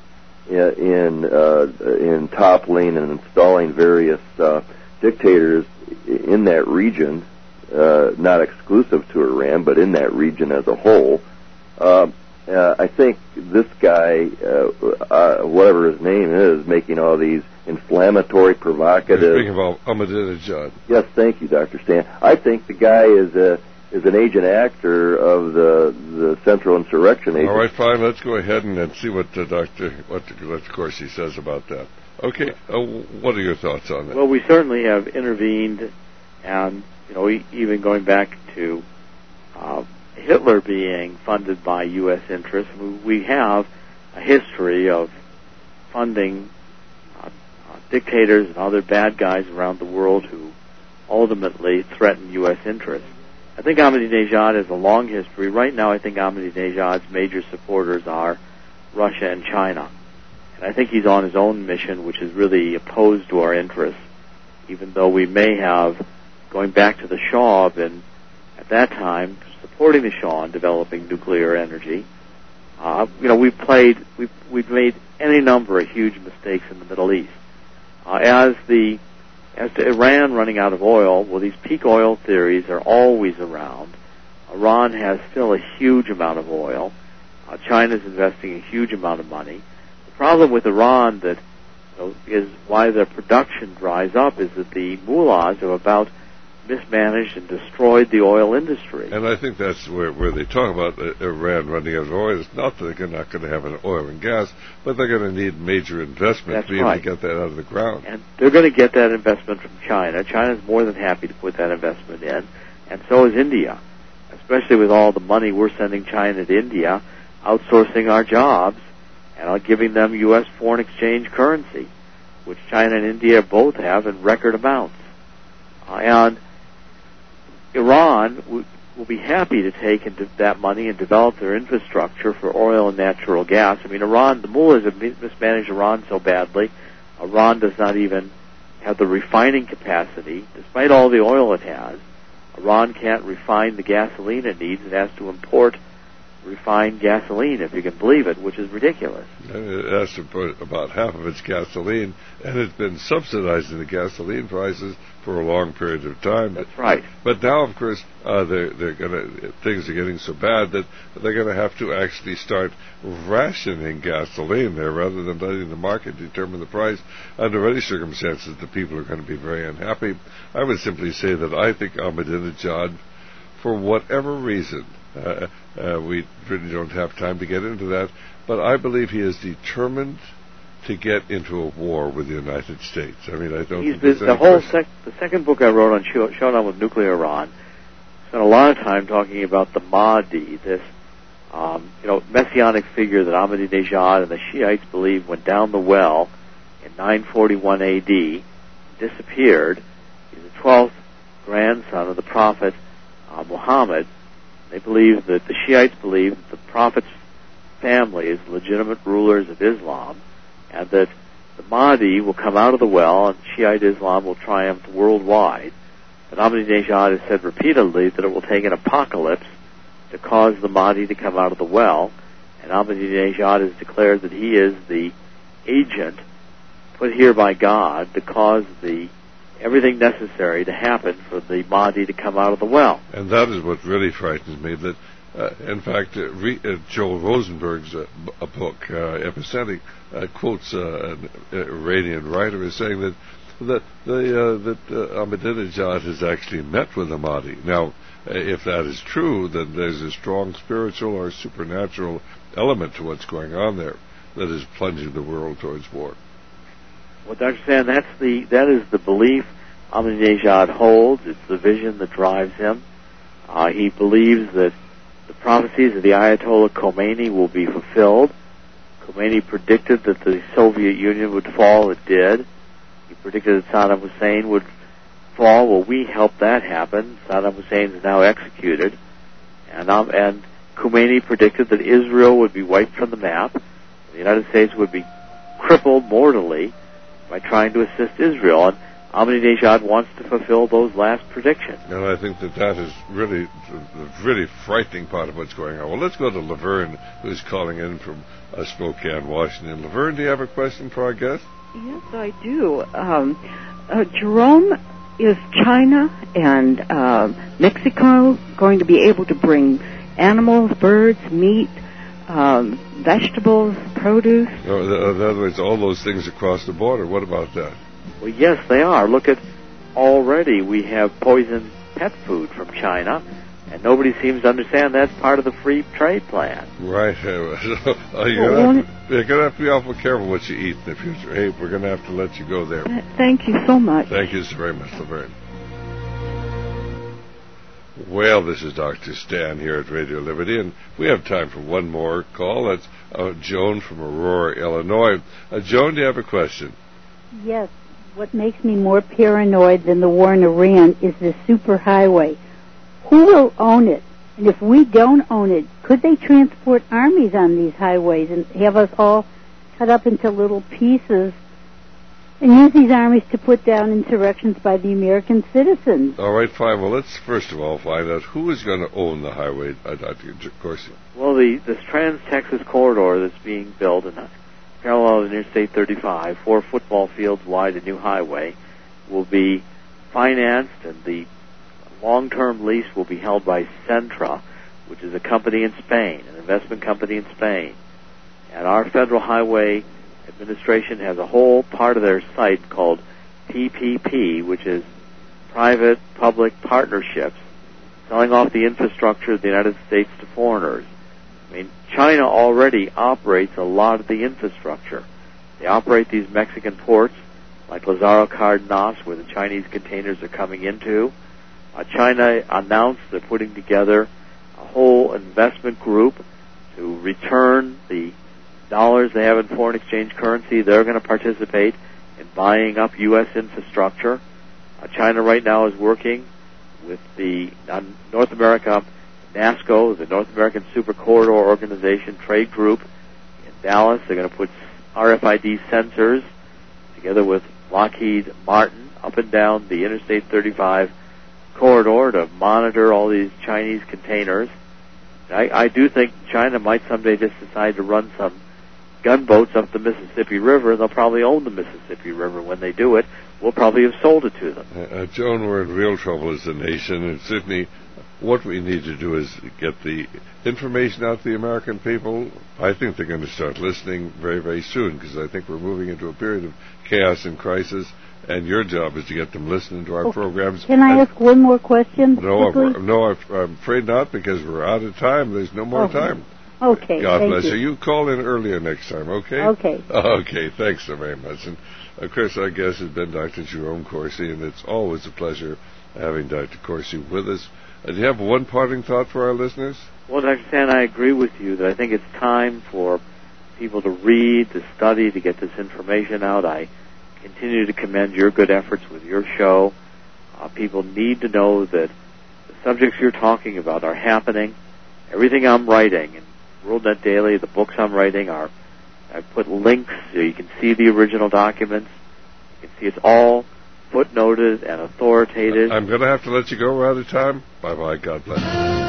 in toppling and installing various dictators in that region, not exclusive to Iran, but in that region as a whole, I think this guy, whatever his name is, making all these inflammatory, provocative... You're speaking about Ahmadinejad. Yes, thank you, Dr. Stan. I think the guy is an agent actor of the Central Insurrection Agency. All right, fine. Let's go ahead and see what Dr. Corsi says about that. Okay, what are your thoughts on that? Well, we certainly have intervened, and even going back to Hitler being funded by U.S. interests, we have a history of funding dictators and other bad guys around the world who ultimately threaten U.S. interests. I think Ahmadinejad has a long history. Right now, I think Ahmadinejad's major supporters are Russia and China. And I think he's on his own mission, which is really opposed to our interests, even though we may have, going back to the Shah, been, at that time, supporting the Shah in developing nuclear energy. We've made any number of huge mistakes in the Middle East. As to Iran running out of oil, well, these peak oil theories are always around. Iran has still a huge amount of oil. China's investing a huge amount of money. The problem with Iran that is why their production dries up is that the mullahs have about mismanaged and destroyed the oil industry. And I think that's where they talk about Iran running out of oil. It's not that they're not going to have an oil and gas, but they're going to need major investment to be able to get that out of the ground. And they're going to get that investment from China. China's more than happy to put that investment in, and so is India, especially with all the money we're sending China to India, outsourcing our jobs and giving them U.S. foreign exchange currency, which China and India both have in record amounts. And Iran will be happy to take that money and develop their infrastructure for oil and natural gas. I mean, Iran, the mullahs have mismanaged Iran so badly, Iran does not even have the refining capacity. Despite all the oil it has, Iran can't refine the gasoline it needs. It has to import refined gasoline, if you can believe it, which is ridiculous. And it has to put about half of its gasoline, and it's been subsidizing the gasoline prices for a long period of time. That's right. But now, of course, things are getting so bad that they're going to have to actually start rationing gasoline there rather than letting the market determine the price. Under any circumstances, the people are going to be very unhappy. I would simply say that I think Ahmadinejad, for whatever reason, we really don't have time to get into that, but I believe he is determined to get into a war with the United States. I mean, I don't think the second book I wrote on Showdown with Nuclear Iran spent a lot of time talking about the Mahdi, this messianic figure that Ahmadinejad and the Shiites believe went down the well in 941 A.D., disappeared. He's the 12th grandson of the prophet Muhammad. The Shiites believe that the prophet's families, legitimate rulers of Islam, and that the Mahdi will come out of the well and Shiite Islam will triumph worldwide. But Ahmadinejad has said repeatedly that it will take an apocalypse to cause the Mahdi to come out of the well, and Ahmadinejad has declared that he is the agent put here by God to cause everything necessary to happen for the Mahdi to come out of the well. And that is what really frightens me, that in fact, Joel Rosenberg's book, Epicenic, quotes an Iranian writer as saying that Ahmadinejad has actually met with the Mahdi. Now, if that is true, then there's a strong spiritual or supernatural element to what's going on there that is plunging the world towards war. Well, Dr. Stan, that is the belief Ahmadinejad holds. It's the vision that drives him. He believes that the prophecies of the Ayatollah Khomeini will be fulfilled. Khomeini predicted that the Soviet Union would fall. It did. He predicted that Saddam Hussein would fall. Well, we helped that happen. Saddam Hussein is now executed. And Khomeini predicted that Israel would be wiped from the map. The United States would be crippled mortally by trying to assist Israel. And Ahmadinejad wants to fulfill those last predictions. And I think that is really the really frightening part of what's going on. Well, let's go to Laverne, who's calling in from Spokane, Washington. Laverne, do you have a question for our guest? Yes, I do. Jerome, is China and Mexico going to be able to bring animals, birds, meat, vegetables, produce? In other words, all those things across the border. What about that? Well, yes, they are. Look at, already we have poisoned pet food from China, and nobody seems to understand that's part of the free trade plan. Right. You're going to have to be awful careful what you eat in the future. Hey, we're going to have to let you go there. Thank you so much. Thank you so very much, Laverne. Well, this is Dr. Stan here at Radio Liberty, and we have time for one more call. That's Joan from Aurora, Illinois. Joan, do you have a question? Yes. What makes me more paranoid than the war in Iran is the superhighway. Who will own it? And if we don't own it, could they transport armies on these highways and have us all cut up into little pieces and use these armies to put down insurrections by the American citizens? All right, fine. Well, let's first of all find out who is going to own the highway, Dr. Corsi. Well, this Trans-Texas corridor that's being built in parallel to Interstate 35, 4 football fields wide, a new highway, will be financed, and the long-term lease will be held by Centra, which is a company in Spain, an investment company in Spain. And our Federal Highway Administration has a whole part of their site called PPP, which is private-public partnerships, selling off the infrastructure of the United States to foreigners. I mean, China already operates a lot of the infrastructure. They operate these Mexican ports, like Lazaro Cardenas, where the Chinese containers are coming into. China announced they're putting together a whole investment group to return the dollars they have in foreign exchange currency. They're going to participate in buying up U.S. infrastructure. China right now is working with the North America NASCO, the North American Super Corridor Organization trade group in Dallas. They're going to put RFID sensors together with Lockheed Martin up and down the Interstate 35 corridor to monitor all these Chinese containers. I do think China might someday just decide to run some gunboats up the Mississippi River, and they'll probably own the Mississippi River when they do it. We'll probably have sold it to them. Joan, we're in real trouble as a nation, and certainly what we need to do is get the information out to the American people. I think they're going to start listening very, very soon, because I think we're moving into a period of chaos and crisis, and your job is to get them listening to our programs. Can I ask one more question? No, I'm afraid not, because we're out of time. There's no more time. Okay. God bless you. You call in earlier next time, okay? Okay. Okay, thanks so very much. And, of course, our guest has been Dr. Jerome Corsi, and it's always a pleasure having Dr. Corsi with us. Do you have one parting thought for our listeners? Well, Dr. Stan, I agree with you that I think it's time for people to read, to study, to get this information out. I continue to commend your good efforts with your show. People need to know that the subjects you're talking about are happening. Everything I'm writing, and WorldNet Daily, the books I'm writing are. I put links so you can see the original documents. You can see it's all footnoted and authoritative. I'm going to have to let you go. We're out of time. Bye-bye. God bless.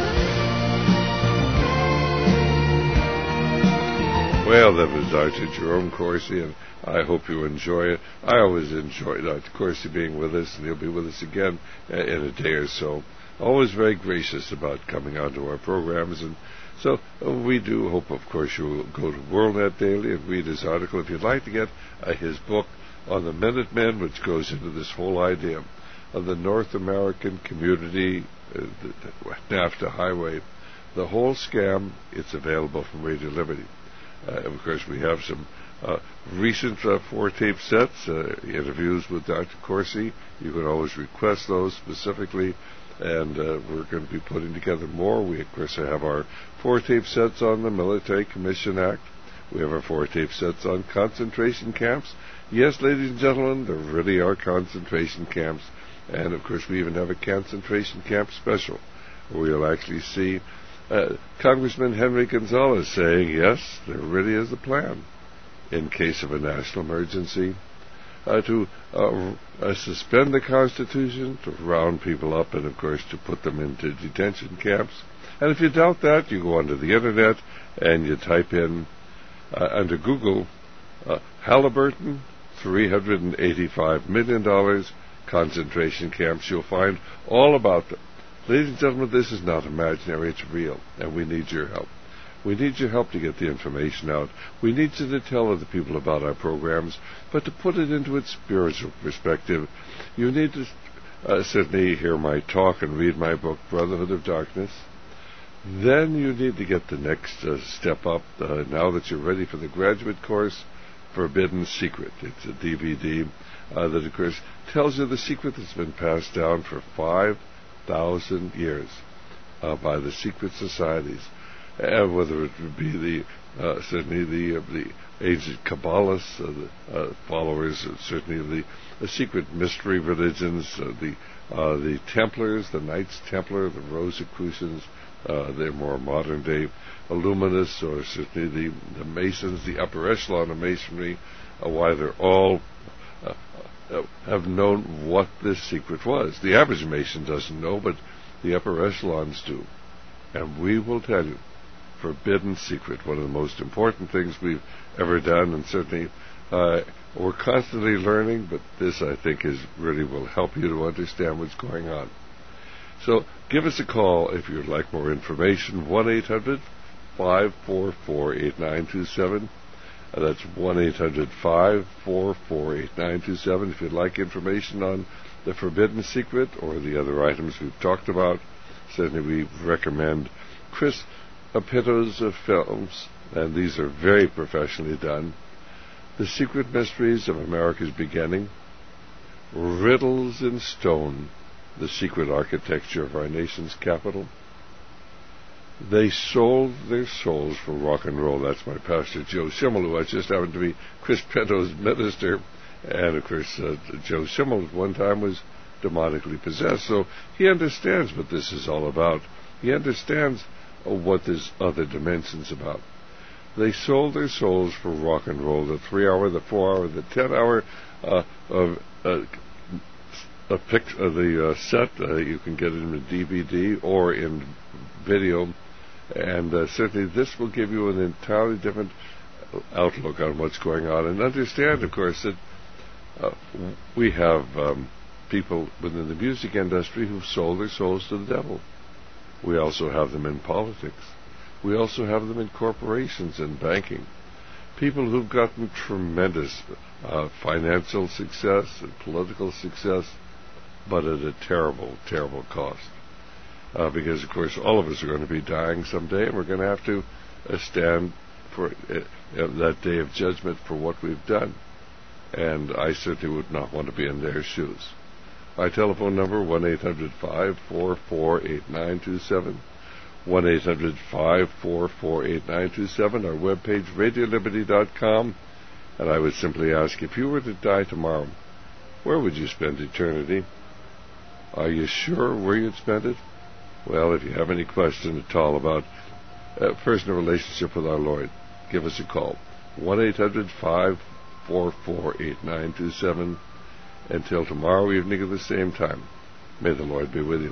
Well, that was Dr. Jerome Corsi, and I hope you enjoy it. I always enjoy Dr. Corsi being with us, and he'll be with us again in a day or so. Always very gracious about coming onto our programs, and so we do hope, of course, you'll go to WorldNet Daily and read his article. If you'd like to get his book on the Minutemen, which goes into this whole idea of the North American community, the NAFTA highway, the whole scam, it's available from Radio Liberty. Of course, we have some recent 4-tape sets, interviews with Dr. Corsi. You can always request those specifically, and we're going to be putting together more. We, of course, have our 4-tape sets on the Military Commission Act. We have our 4-tape sets on concentration camps. Yes, ladies and gentlemen, there really are concentration camps. And, of course, we even have a concentration camp special, where you'll actually see Congressman Henry Gonzalez saying, yes, there really is a plan in case of a national emergency to suspend the Constitution, to round people up, and, of course, to put them into detention camps. And if you doubt that, you go onto the Internet and you type in, under Google, Halliburton, $385 million, concentration camps. You'll find all about them. Ladies and gentlemen, this is not imaginary, it's real, and we need your help. We need your help to get the information out. We need you to tell other people about our programs, but to put it into its spiritual perspective, you need to certainly hear my talk and read my book, Brotherhood of Darkness. Then you need to get the next step up, now that you're ready for the graduate course, Forbidden Secret. It's a DVD that, of course, tells you the secret that's been passed down for 5,000 years by the secret societies. Whether it would be certainly the ancient Kabbalists, the followers certainly of the secret mystery religions, the Templars, the Knights Templar, the Rosicrucians, the more modern day Illuminists, or certainly the Masons, the upper echelon of Masonry, why they're all have known what this secret was. The average Mason doesn't know, but the upper echelons do. And we will tell you, Forbidden Secret, one of the most important things we've ever done, and certainly we're constantly learning, but this, I think, really will help you to understand what's going on. So give us a call if you'd like more information, 1-800-544-8927. That's 1-800-544-8927. If you'd like information on the Forbidden Secret or the other items we've talked about, certainly we recommend Chris Apito's films, and these are very professionally done. The Secret Mysteries of America's Beginning, Riddles in Stone, the secret architecture of our nation's capital. They sold their souls for rock and roll. That's my pastor, Joe Schimmel, who I just happened to be Chris Pinto's minister. And, of course, Joe Schimmel at one time was demonically possessed. So he understands what this is all about. He understands what this other dimension's about. They sold their souls for rock and roll. The 3-hour, the 4-hour, the 10-hour the set. You can get it in a DVD or in video. And certainly this will give you an entirely different outlook on what's going on. And understand, of course, that we have people within the music industry who've sold their souls to the devil. We also have them in politics. We also have them in corporations and banking. People who've gotten tremendous financial success and political success, but at a terrible, terrible cost. Because, of course, all of us are going to be dying someday, and we're going to have to stand for that day of judgment for what we've done. And I certainly would not want to be in their shoes. My telephone number, 1-800-544-8927, 1-800-544-8927, our webpage, RadioLiberty.com. And I would simply ask, if you were to die tomorrow, where would you spend eternity? Are you sure where you'd spend it? Well, if you have any question at all about personal relationship with our Lord, give us a call. 1-800-544-8927. Until tomorrow evening at the same time, may the Lord be with you.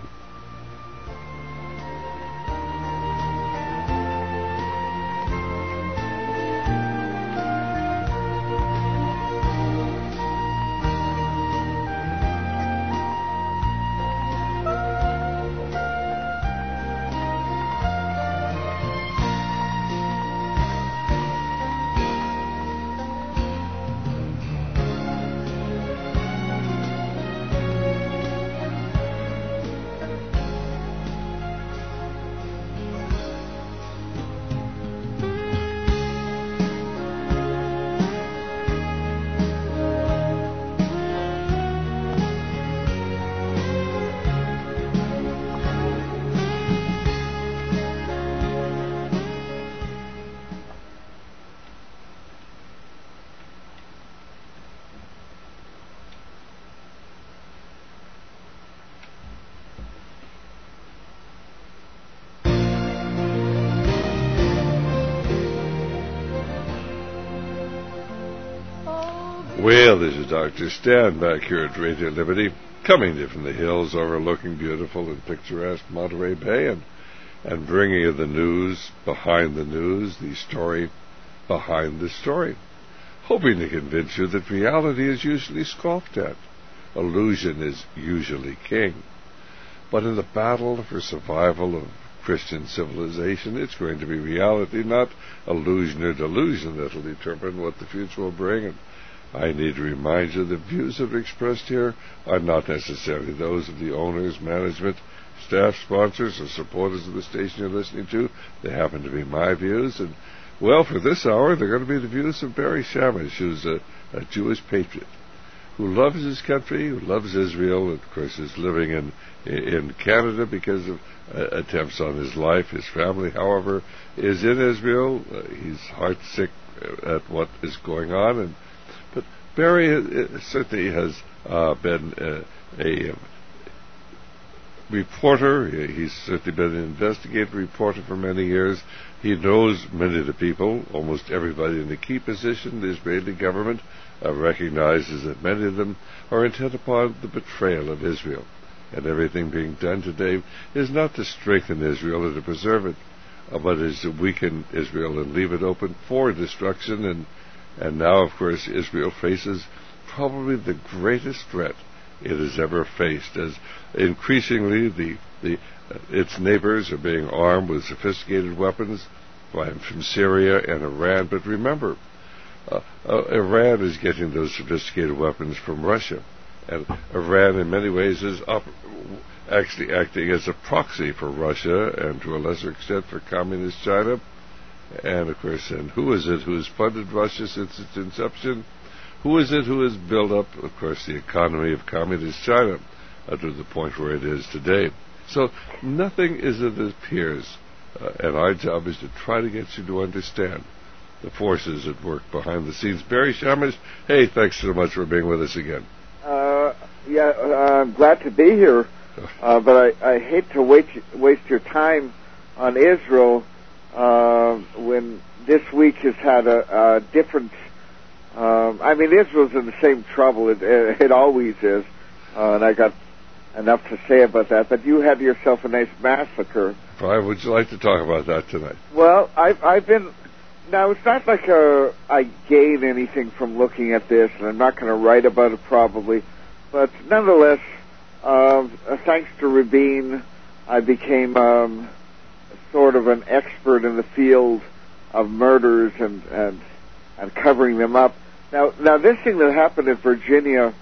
Well, this is Dr. Stan back here at Radio Liberty, coming to you from the hills overlooking beautiful and picturesque Monterey Bay, and bringing you the news behind the news, the story behind the story, hoping to convince you that reality is usually scoffed at. Illusion is usually king. But in the battle for survival of Christian civilization, it's going to be reality, not illusion or delusion, that will determine what the future will bring. And I need to remind you the views that are expressed here are not necessarily those of the owners, management, staff, sponsors, or supporters of the station you're listening to. They happen to be my views. And, well, for this hour, they're going to be the views of Barry Shamish, who's a Jewish patriot who loves his country, who loves Israel, and, of course, is living in Canada because of attempts on his life. His family, however, is in Israel. He's heartsick at what is going on, but Barry certainly has been a reporter. He's certainly been an investigative reporter for many years. He knows many of the people, almost everybody in the key position. The Israeli government recognizes that many of them are intent upon the betrayal of Israel. And everything being done today is not to strengthen Israel or to preserve it, but is to weaken Israel and leave it open for destruction. And now, of course, Israel faces probably the greatest threat it has ever faced, as increasingly its neighbors are being armed with sophisticated weapons from Syria and Iran. But remember, Iran is getting those sophisticated weapons from Russia. And Iran, in many ways, is actually acting as a proxy for Russia and, to a lesser extent, for Communist China. And, of course, and who is it who has funded Russia since its inception? Who is it who has built up, of course, the economy of Communist China to the point where it is today? So nothing is as it appears, and our job is to try to get you to understand the forces at work behind the scenes. Barry Shamish, hey, thanks so much for being with us again. I'm glad to be here, but I hate to waste your time on Israel when this week has had a different... Israel's in the same trouble. It always is, and I got enough to say about that. But you had yourself a nice massacre. Why would you like to talk about that tonight? Well, I've been... Now, it's not like I gain anything from looking at this, and I'm not going to write about it probably. But nonetheless, thanks to Rabin, I became sort of an expert in the field of murders and covering them up. Now, this thing that happened in Virginia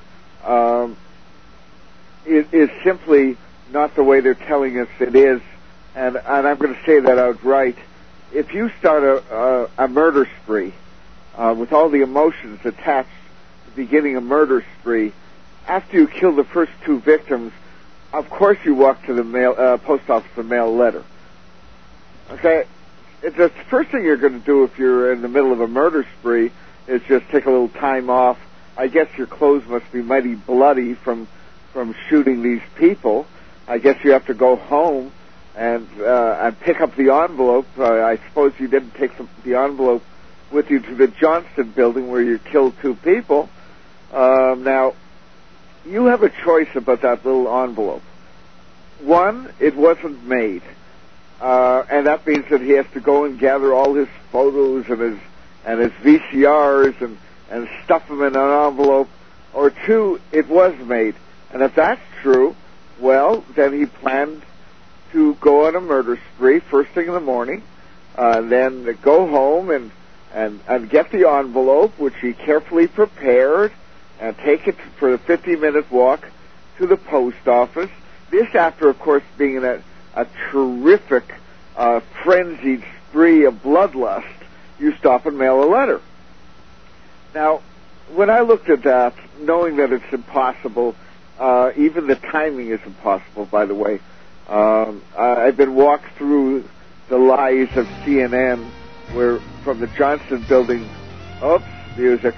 is simply not the way they're telling us it is, and I'm going to say that outright. If you start a murder spree with all the emotions attached to beginning a murder spree, after you kill the first two victims, of course you walk to the post office to mail a letter. Okay? The first thing you're going to do if you're in the middle of a murder spree is just take a little time off. I guess your clothes must be mighty bloody from shooting these people. I guess you have to go home and pick up the envelope. I suppose you didn't take the envelope with you to the Johnston building where you killed 2 people. Now, you have a choice about that little envelope. One, it wasn't made. And that means that he has to go and gather all his photos and his VCRs and stuff them in an envelope. Or 2, it was made. And if that's true, well, then he planned to go on a murder spree first thing in the morning, then go home and get the envelope, which he carefully prepared, and take it for a 50-minute walk to the post office. This after, of course, being a terrific, frenzied spree of bloodlust, you stop and mail a letter. Now, when I looked at that, knowing that it's impossible, even the timing is impossible, by the way, I've been walked through the lies of CNN, where from the Johnston building, oops, music.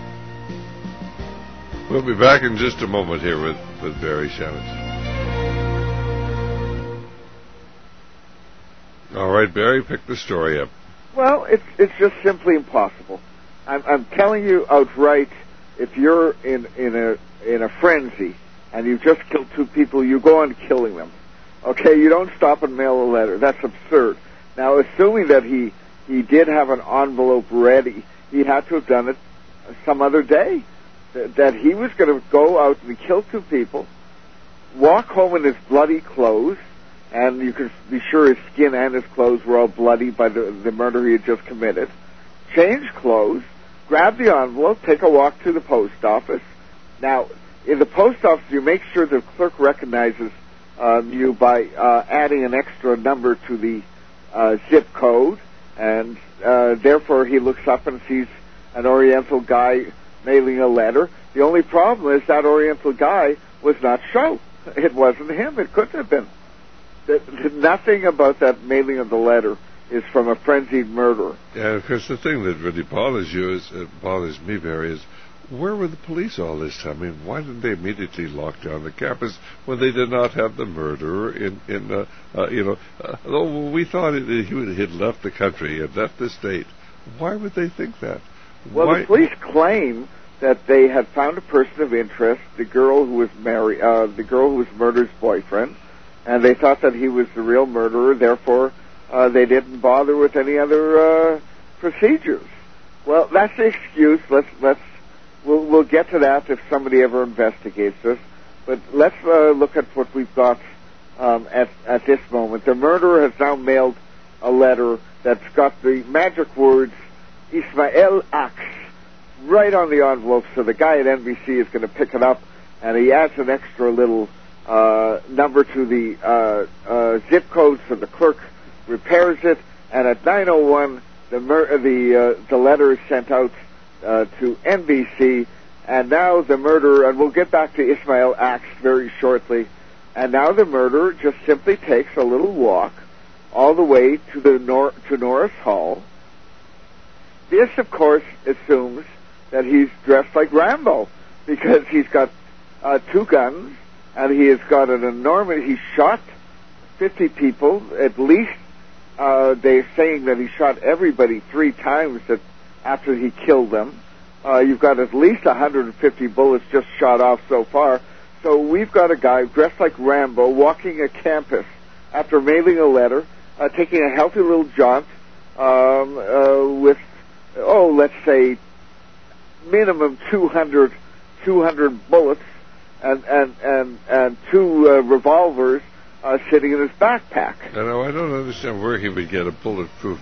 We'll be back in just a moment here with Barry Shannon. All right, Barry, pick the story up. Well, it's just simply impossible. I'm telling you outright, if you're in a frenzy and you've just killed 2 people, you go on killing them. Okay, you don't stop and mail a letter. That's absurd. Now, assuming that he did have an envelope ready, he had to have done it some other day. That he was going to go out and kill 2 people, walk home in his bloody clothes, and you can be sure his skin and his clothes were all bloody by the murder he had just committed, change clothes, grab the envelope, take a walk to the post office. Now, in the post office, you make sure the clerk recognizes you by adding an extra number to the zip code, and therefore he looks up and sees an Oriental guy mailing a letter. The only problem is that Oriental guy was not shown. It wasn't him. It couldn't have been. Nothing about that mailing of the letter is from a frenzied murderer. Yeah, of course, the thing that really bothers me, Barry, is where were the police all this time? I mean, why didn't they immediately lock down the campus when they did not have the murderer though we thought he had left the country and left the state. Why would they think that? Well, the police claim that they had found a person of interest, the girl who was murder's boyfriend, and they thought that he was the real murderer. Therefore, they didn't bother with any other procedures. Well, that's the excuse. We'll get to that if somebody ever investigates this. But let's look at what we've got at this moment. The murderer has now mailed a letter that's got the magic words Ismail Aks right on the envelope, so the guy at NBC is going to pick it up, and he adds an extra little number to the zip code, so the clerk repairs it, and at 9:01 the letter is sent out to NBC, and now the murderer, and we'll get back to Ismail Aks very shortly, and now the murderer just simply takes a little walk all the way to Norris Hall. This, of course, assumes that he's dressed like Rambo, because he's got 2 guns, and he has got he shot 50 people, at least. They're saying that he shot everybody 3 times after he killed them. You've got at least 150 bullets just shot off so far. So we've got a guy dressed like Rambo walking a campus after mailing a letter, taking a healthy little jaunt with, let's say, minimum 200 bullets and 2 revolvers sitting in his backpack. I don't understand where he would get a bulletproof.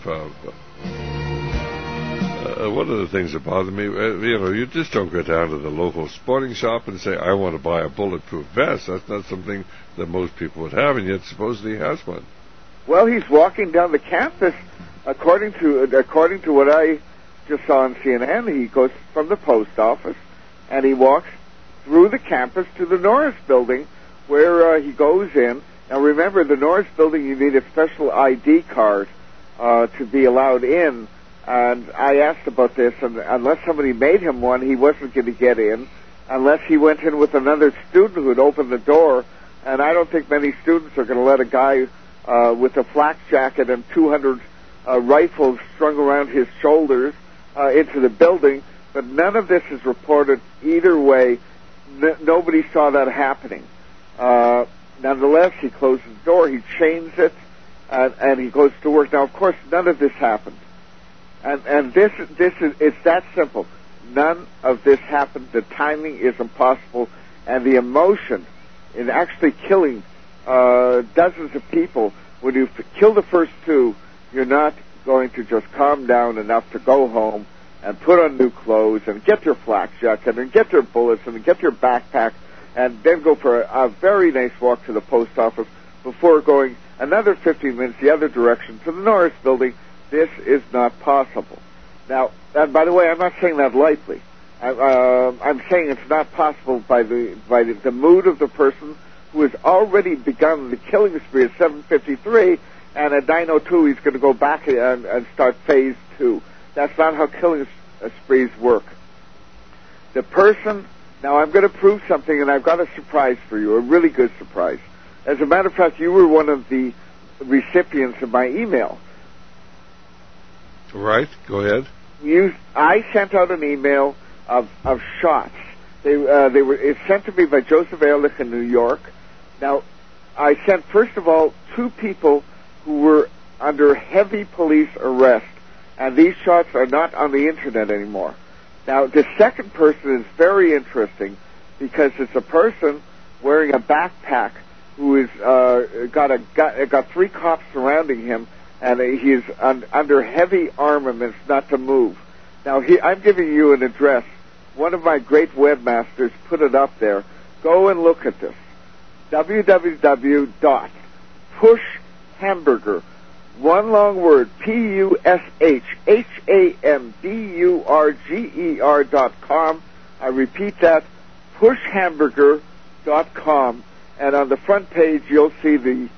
One of the things that bother me, you just don't go down to the local sporting shop and say, I want to buy a bulletproof vest. That's not something that most people would have, and yet supposedly he has one. Well, he's walking down the campus. According to what I just saw on CNN, he goes from the post office and he walks through the campus to the Norris building, where he goes in. Now remember, the Norris building, you need a special ID card to be allowed in. And I asked about this, and unless somebody made him one, he wasn't going to get in, unless he went in with another student who had opened the door. And I don't think many students are going to let a guy with a flak jacket and 200 rifles strung around his shoulders into the building, but none of this is reported either way. Nobody saw that happening. Nonetheless, he closes the door, he chains it, and he goes to work. Now, of course, none of this happened. And this is, it's that simple. None of this happened. The timing is impossible. And the emotion in actually killing dozens of people, when you kill the first two, you're not going to just calm down enough to go home and put on new clothes and get your flak jacket and get your bullets and get your backpack and then go for a very nice walk to the post office before going another 15 minutes the other direction to the Norris Building. This is not possible. Now, and by the way, I'm not saying that lightly. I'm saying it's not possible by the mood of the person who has already begun the killing spree at 7:53, and at 9:02 he's going to go back and start phase 2. That's not how killing sprees work. The person, now I'm going to prove something, and I've got a surprise for you, a really good surprise. As a matter of fact, you were one of the recipients of my email. Right, go ahead. I sent out an email of shots. It's sent to me by Joseph Ehrlich in New York. Now, I sent, first of all, 2 people who were under heavy police arrest, and these shots are not on the Internet anymore. Now, the second person is very interesting because it's a person wearing a backpack who is got 3 cops surrounding him, and he is under heavy armaments not to move. Now, I'm giving you an address. One of my great webmasters put it up there. Go and look at this. www.pushhamburger, one long word, pushhamburger.com. I repeat that, pushhamburger.com. And on the front page, you'll see the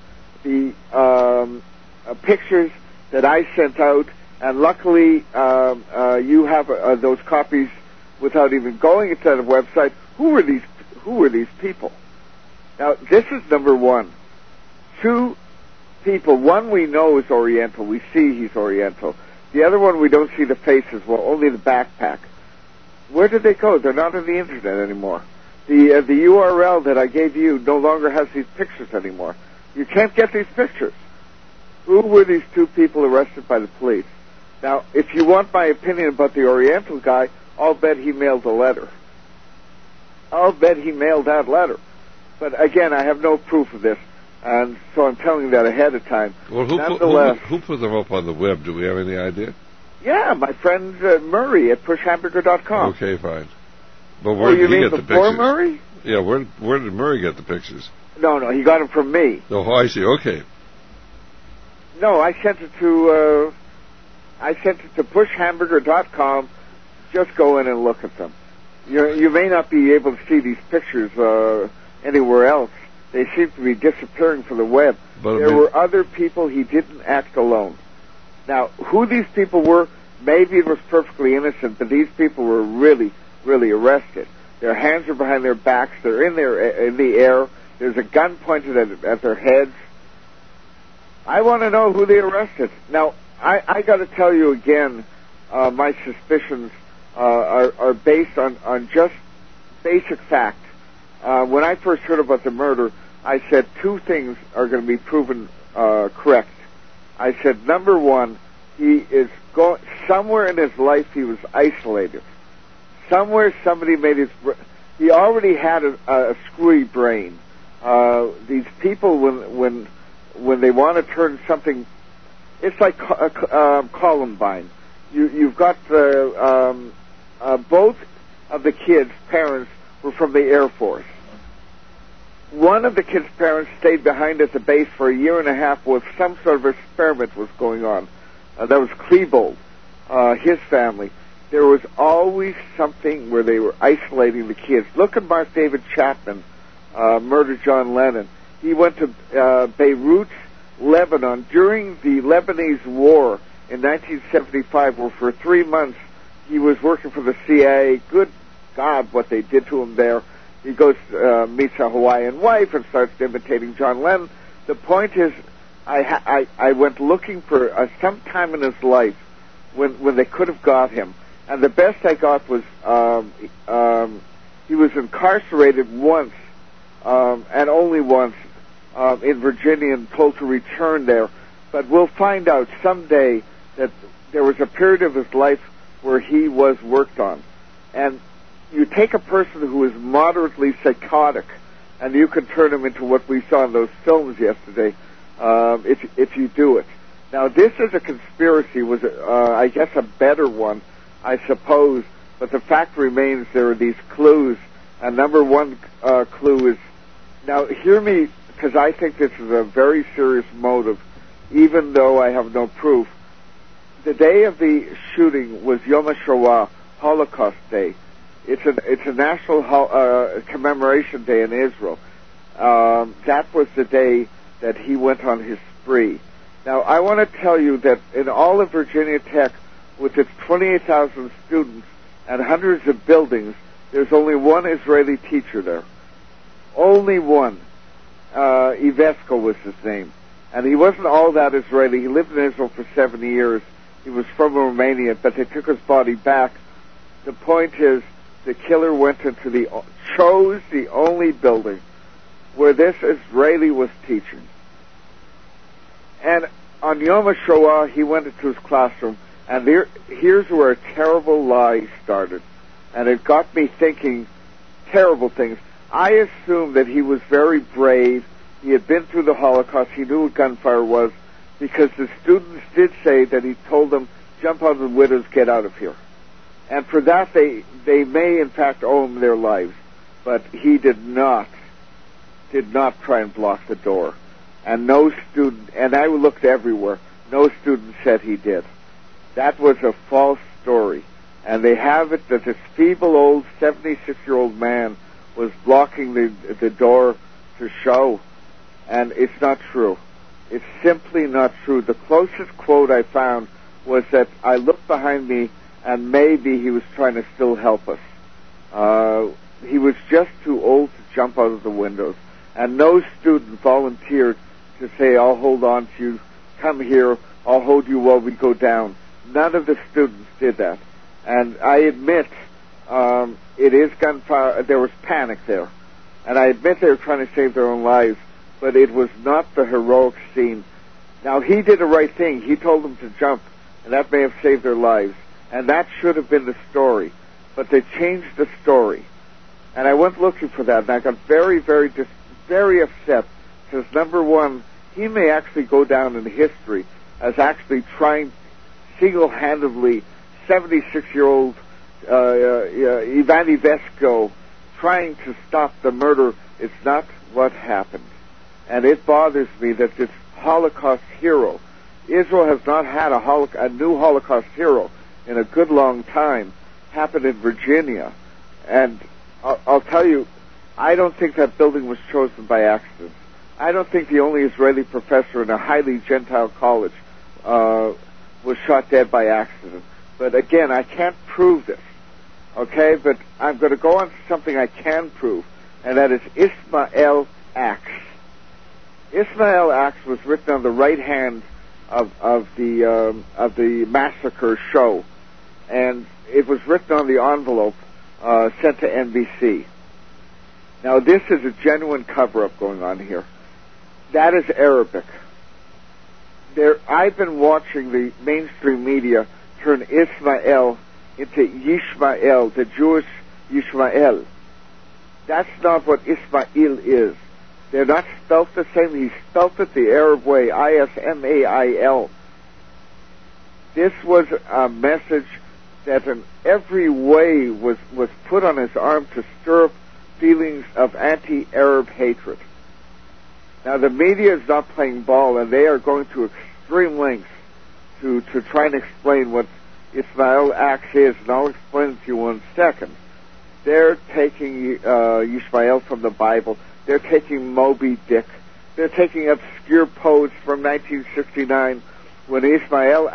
pictures that I sent out. And luckily, you have those copies without even going into the website. Who were these people? Now, this is number one. 2 people. One we know is Oriental. We see he's Oriental. The other one we don't see the faces. Well, only the backpack. Where did they go? They're not on the Internet anymore. The URL that I gave you no longer has these pictures anymore. You can't get these pictures. Who were these 2 people arrested by the police? Now, if you want my opinion about the Oriental guy, I'll bet he mailed a letter. I'll bet he mailed that letter. But again, I have no proof of this, and so I'm telling you that ahead of time. Well, who put them up on the web? Do we have any idea? Yeah, my friend Murray at pushhamburger.com. Okay, fine. But where did he get the pictures? Murray? Yeah, where did Murray get the pictures? No, he got them from me. Oh, I see. Okay. No, I sent it to pushhamburger.com. Just go in and look at them. You may not be able to see these pictures anywhere else. They seem to be disappearing from the web. But there were other people. He didn't act alone. Now, who these people were, maybe it was perfectly innocent, but these people were really, really arrested. Their hands are behind their backs. They're in the air. There's a gun pointed at their heads. I want to know who they arrested. Now, I got to tell you again, my suspicions are based on just basic fact. When I first heard about the murder, I said 2 things are going to be proven correct. I said, number one, he is somewhere in his life he was isolated. Somewhere somebody he already had a screwy brain. These people, when they want to turn something, it's like Columbine. You've got both of the kids' parents were from the Air Force. One of the kids' parents stayed behind at the base for 1.5 years with some sort of experiment was going on. That was Klebold, his family. There was always something where they were isolating the kids. Look at Mark David Chapman, murdered John Lennon. He went to Beirut, Lebanon, during the Lebanese War in 1975, where for 3 months he was working for the CIA. Good God, what they did to him there. He goes, meets a Hawaiian wife and starts imitating John Lennon. The point is, I went looking for some time in his life when they could have got him, and the best I got was he was incarcerated once, and only once, in Virginia, and told to return there. But we'll find out someday that there was a period of his life where he was worked on. And you take a person who is moderately psychotic, and you can turn him into what we saw in those films yesterday, if you do it. Now, this is a conspiracy, was I guess a better one, I suppose, but the fact remains there are these clues, and number one clue is, now hear me, because I think this is a very serious motive, even though I have no proof. The day of the shooting was Yom HaShoah, Holocaust Day. It's a national commemoration day in Israel. That was the day that he went on his spree. Now, I want to tell you that in all of Virginia Tech, with its 28,000 students and hundreds of buildings, there's only one Israeli teacher there. Only one. Ivesco was his name. And he wasn't all that Israeli. He lived in Israel for 7 years. He was from Romania, but they took his body back. The point is, the killer went into chose the only building where this Israeli was teaching. And on Yom HaShoah, he went into his classroom, and here's where a terrible lie started. And it got me thinking terrible things. I assumed that he was very brave. He had been through the Holocaust. He knew what gunfire was, because the students did say that he told them, jump out of the windows, get out of here. And for that, they may, in fact, owe him their lives. But he did not try and block the door. And no student, and I looked everywhere, no student said he did. That was a false story. And they have it that this feeble old 76-year-old man was blocking the door to show. And it's not true. It's simply not true. The closest quote I found was that I looked behind me and maybe he was trying to still help us. He was just too old to jump out of the windows. And no student volunteered to say, I'll hold on to you, come here, I'll hold you while we go down. None of the students did that. And I admit, it is gunfire, there was panic there. And I admit they were trying to save their own lives, but it was not the heroic scene. Now, he did the right thing. He told them to jump, and that may have saved their lives. And that should have been the story. But they changed the story. And I went looking for that, and I got very, very, very upset, because number one, he may actually go down in history as actually trying single-handedly 76-year-old Ivan Ivesco trying to stop the murder. It's not what happened. And it bothers me that this Holocaust hero, Israel has not had a new Holocaust hero in a good long time, happened in Virginia. And I'll tell you, I don't think that building was chosen by accident. I don't think the only Israeli professor in a highly Gentile college was shot dead by accident. But again, I can't prove this, okay? But I'm going to go on to something I can prove, and that is Ismail Axe. Ismail Axe was written on the right hand of the massacre show, and it was written on the envelope sent to NBC. Now, this is a genuine cover-up going on here. That is Arabic. I've been watching the mainstream media turn Ismael into Yishmael, the Jewish Yishmael. That's not what Ismail is. They're not spelt the same. He spelt it the Arab way, Ismail. This was a message that in every way was put on his arm to stir up feelings of anti-Arab hatred. Now, the media is not playing ball, and they are going to extreme lengths to try and explain what Ismail Axe is, and I'll explain it to you in a second. They're taking Yishmael from the Bible. They're taking Moby Dick. They're taking obscure poets from 1969 when Ismail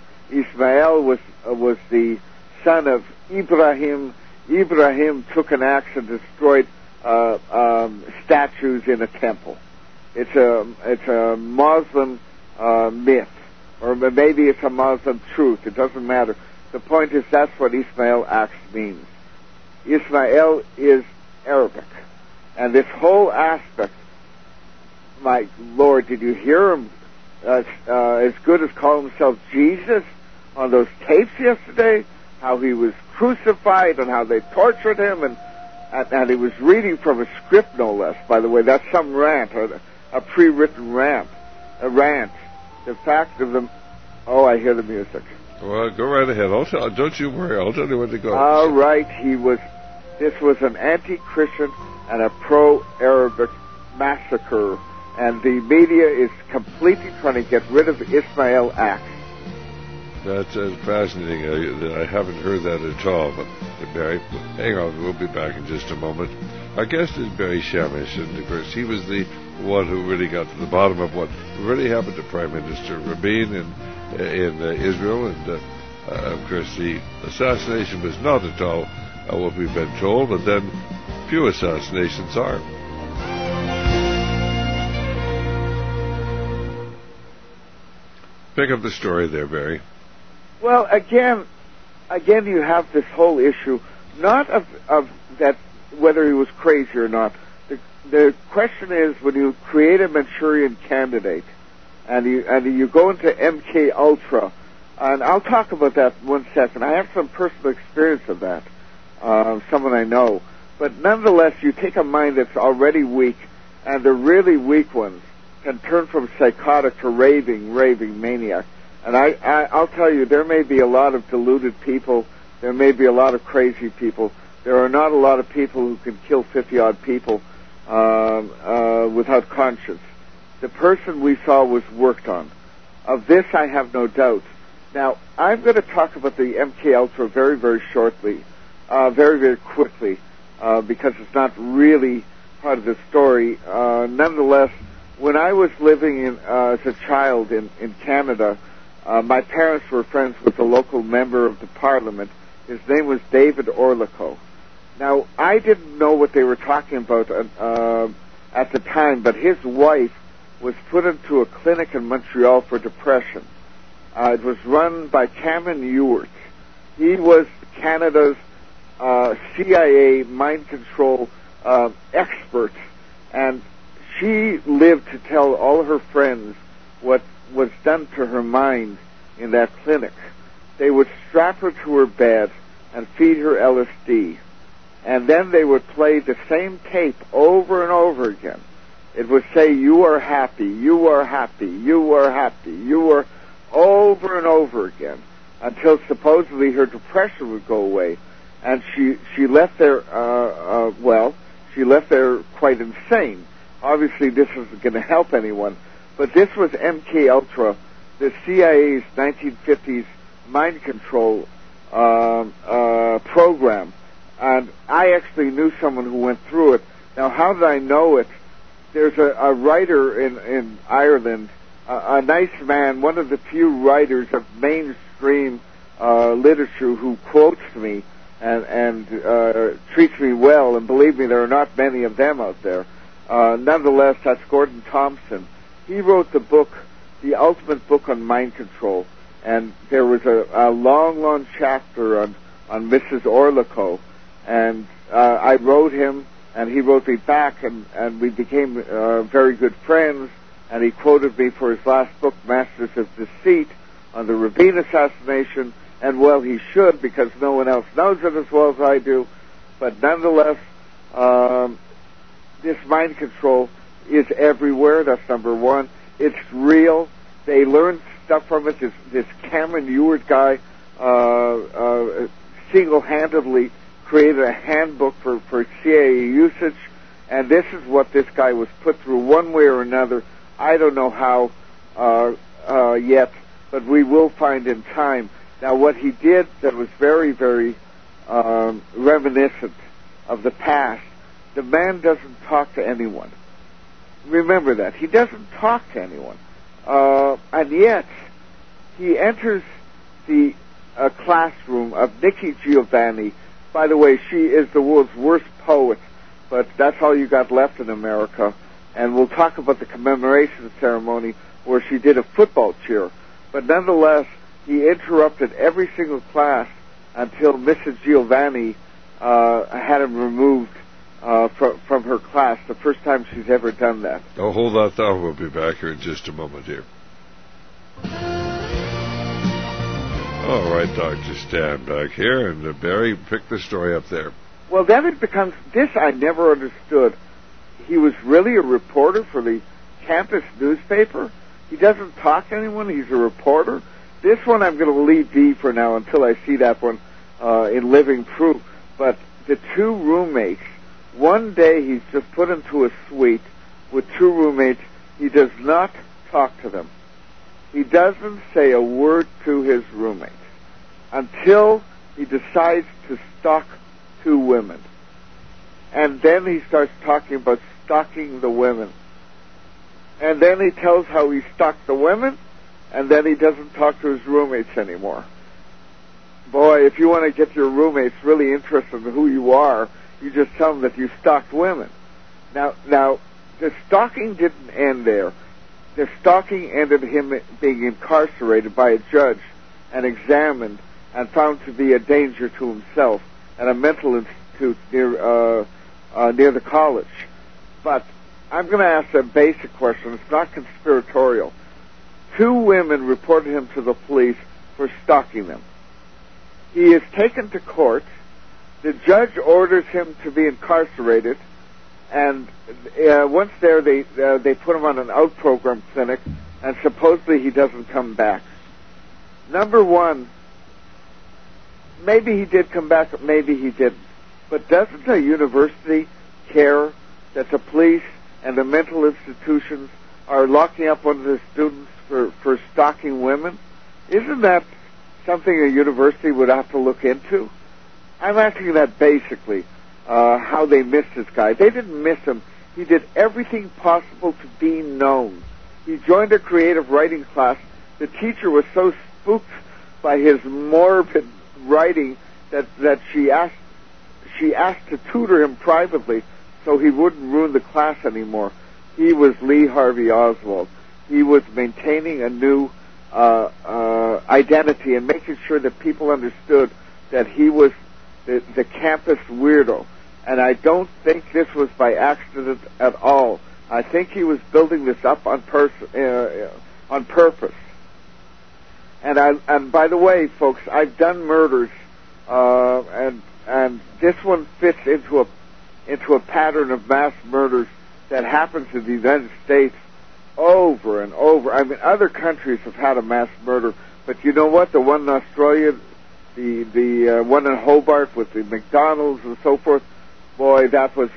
was the son of Ibrahim. Ibrahim took an axe and destroyed statues in a temple. It's a Muslim myth, or maybe it's a Muslim truth. It doesn't matter. The point is that's what Ismail Aqs means. Ismail is Arabic, and this whole aspect. My Lord, did you hear him as good as calling himself Jesus on those tapes yesterday? How he was crucified and how they tortured him, and he was reading from a script, no less. By the way, that's some rant, a pre-written rant. The fact of the... Oh, I hear the music. Well, go right ahead. Don't you worry. I'll tell you when to go. All right. This was an anti-Christian and a pro-Arabic massacre, and the media is completely trying to get rid of Ismail Aqs. That's fascinating. I haven't heard that at all. But Barry, hang on. We'll be back in just a moment. Our guest is Barry Shamish, and of course he was the one who really got to the bottom of what really happened to Prime Minister Rabin in Israel, and of course the assassination was not at all what we've been told, but then few assassinations are. Pick up the story there, Barry. Well, again, you have this whole issue, not of that whether he was crazy or not. The question is, when you create a Manchurian candidate, and you go into MK Ultra, and I'll talk about that in 1 second. I have some personal experience of that, someone I know. But nonetheless, you take a mind that's already weak, and the really weak ones can turn from psychotic to raving maniac. And I'll tell you, there may be a lot of deluded people. There may be a lot of crazy people. There are not a lot of people who can kill 50-odd people without conscience. The person we saw was worked on. Of this, I have no doubt. Now, I'm going to talk about the MK Ultra very, very shortly, very, very quickly, because it's not really part of the story. Nonetheless, when I was living as a child in Canada, my parents were friends with a local member of the parliament. His name was David Orlico. Now, I didn't know what they were talking about at the time, but his wife was put into a clinic in Montreal for depression. It was run by Cameron Ewart. He was Canada's CIA mind control expert, and she lived to tell all her friends what was done to her mind in that clinic. They would strap her to her bed and feed her LSD, and then they would play the same tape over and over again. It would say, "You are happy, you are happy, you are happy, you are," over and over again, until supposedly her depression would go away. And she left there, she left there quite insane. Obviously, this isn't going to help anyone, but this was MK Ultra, the CIA's 1950s mind control program. And I actually knew someone who went through it. Now, how did I know it? There's a writer in Ireland, a nice man, one of the few writers of mainstream literature who quotes me and treats me well, and believe me, there are not many of them out there. Nonetheless, that's Gordon Thompson. He wrote the book, The Ultimate Book on Mind Control, and there was a long chapter on Mrs. Orlico, and I wrote him, and he wrote me back, and we became very good friends, and he quoted me for his last book, Masters of Deceit, on the Rabin assassination, and well, he should, because no one else knows it as well as I do, but nonetheless, this mind control is everywhere. That's number one. It's real. They learned stuff from it. This Cameron Ewart guy single-handedly created a handbook for CIA usage, and this is what this guy was put through one way or another. I don't know how yet, but we will find in time. Now, what he did that was very, very reminiscent of the past, the man doesn't talk to anyone. Remember that. He doesn't talk to anyone. And yet, he enters the classroom of Nikki Giovanni. By the way, she is the world's worst poet, but that's all you got left in America. and we'll talk about the commemoration ceremony where she did a football cheer. But nonetheless, he interrupted every single class until Mrs. Giovanni had him removed from her class, the first time she's ever done that. Oh, hold that thought. We'll be back here in just a moment here. All right, Dr. Stan back here, and Barry, pick the story up there. Well, then it becomes, this I never understood. He was really a reporter for the campus newspaper. He doesn't talk to anyone. He's a reporter. This one I'm going to leave be for now until I see that one in living proof. But the two roommates, one day he's just put into a suite with two roommates. He does not talk to them. He doesn't say a word to his roommates until he decides to stalk two women. And then he starts talking about stalking the women. And then he tells how he stalked the women, and then he doesn't talk to his roommates anymore. Boy, if you want to get your roommates really interested in who you are, you just tell them that you stalked women. Now, the stalking didn't end there. The stalking ended him being incarcerated by a judge and examined and found to be a danger to himself at a mental institute near the college. But I'm going to ask a basic question. It's not conspiratorial. Two women reported him to the police for stalking them. He is taken to court. The judge orders him to be incarcerated, and once there, they put him on an out-program clinic, and supposedly he doesn't come back. Number one, maybe he did come back, maybe he didn't. But doesn't a university care that the police and the mental institutions are locking up one of the students for stalking women? Isn't that something a university would have to look into? I'm asking that basically, how they missed this guy. They didn't miss him. He did everything possible to be known. He joined a creative writing class. The teacher was so spooked by his morbid writing that she asked to tutor him privately so he wouldn't ruin the class anymore. He was Lee Harvey Oswald. He was maintaining a new identity and making sure that people understood that he was the campus weirdo. And I don't think this was by accident at all. I think he was building this up on purpose. And by the way, folks, I've done murders, and this one fits into a pattern of mass murders that happens in the United States over and over. I mean, other countries have had a mass murder, but you know what? The one in Australia, the one in Hobart with the McDonald's and so forth, boy, that was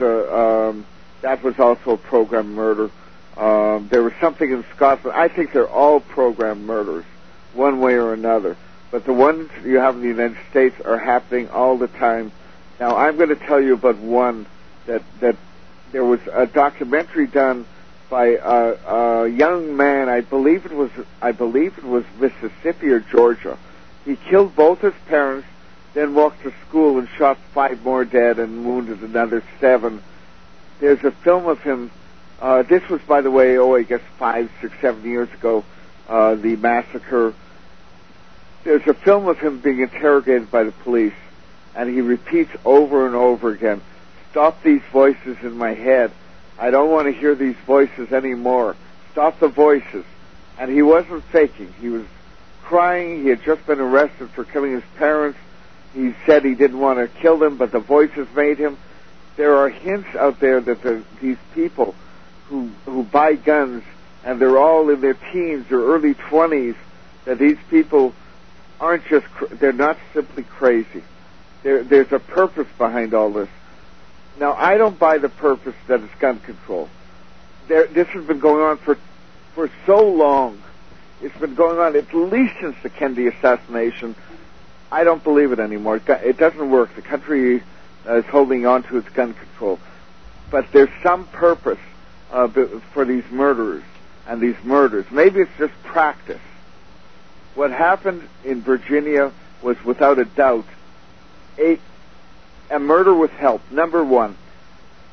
also a programmed murder. There was something in Scotland. I think they're all programmed murders, one way or another. But the ones you have in the United States are happening all the time. Now, I'm going to tell you about one that there was a documentary done by a young man. I believe it was Mississippi or Georgia. He killed both his parents, then walked to school and shot 5 more dead and wounded another 7. There's a film of him. This was, by the way, I guess 5, 6, 7 years ago, the massacre. There's a film of him being interrogated by the police, and he repeats over and over again, "Stop these voices in my head. I don't want to hear these voices anymore. Stop the voices." And he wasn't faking. He was crying. He had just been arrested for killing his parents. He said he didn't want to kill them, but the voices made him. There are hints out there that these people who buy guns, and they're all in their teens or early 20s, that these people aren't just, they're not simply crazy. There's a purpose behind all this. Now, I don't buy the purpose that it's gun control. This has been going on for so long. It's been going on at least since the Kennedy assassination. I don't believe it anymore. It doesn't work. The country is holding on to its gun control. But there's some purpose for these murderers and these murders. Maybe it's just practice. What happened in Virginia was, without a doubt, a murder with help. Number one,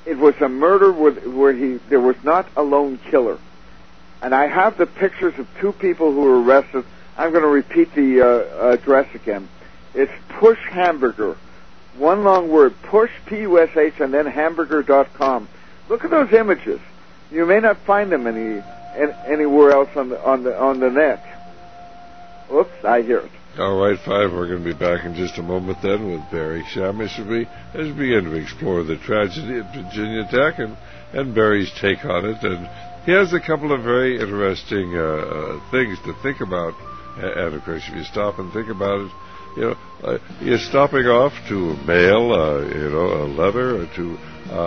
it was a murder where there was not a lone killer. And I have the pictures of two people who were arrested. I'm going to repeat the address again. It's Push Hamburger. One long word, Push, P-U-S-H, and then hamburger.com. Look at those images. You may not find them anywhere else on the net. Oops, I hear it. All right, 5. We're going to be back in just a moment then with Barry Shamish as we begin to explore the tragedy at Virginia Tech and Barry's take on it. And he has a couple of very interesting things to think about. And of course, if you stop and think about it, you're stopping off to mail, a letter or to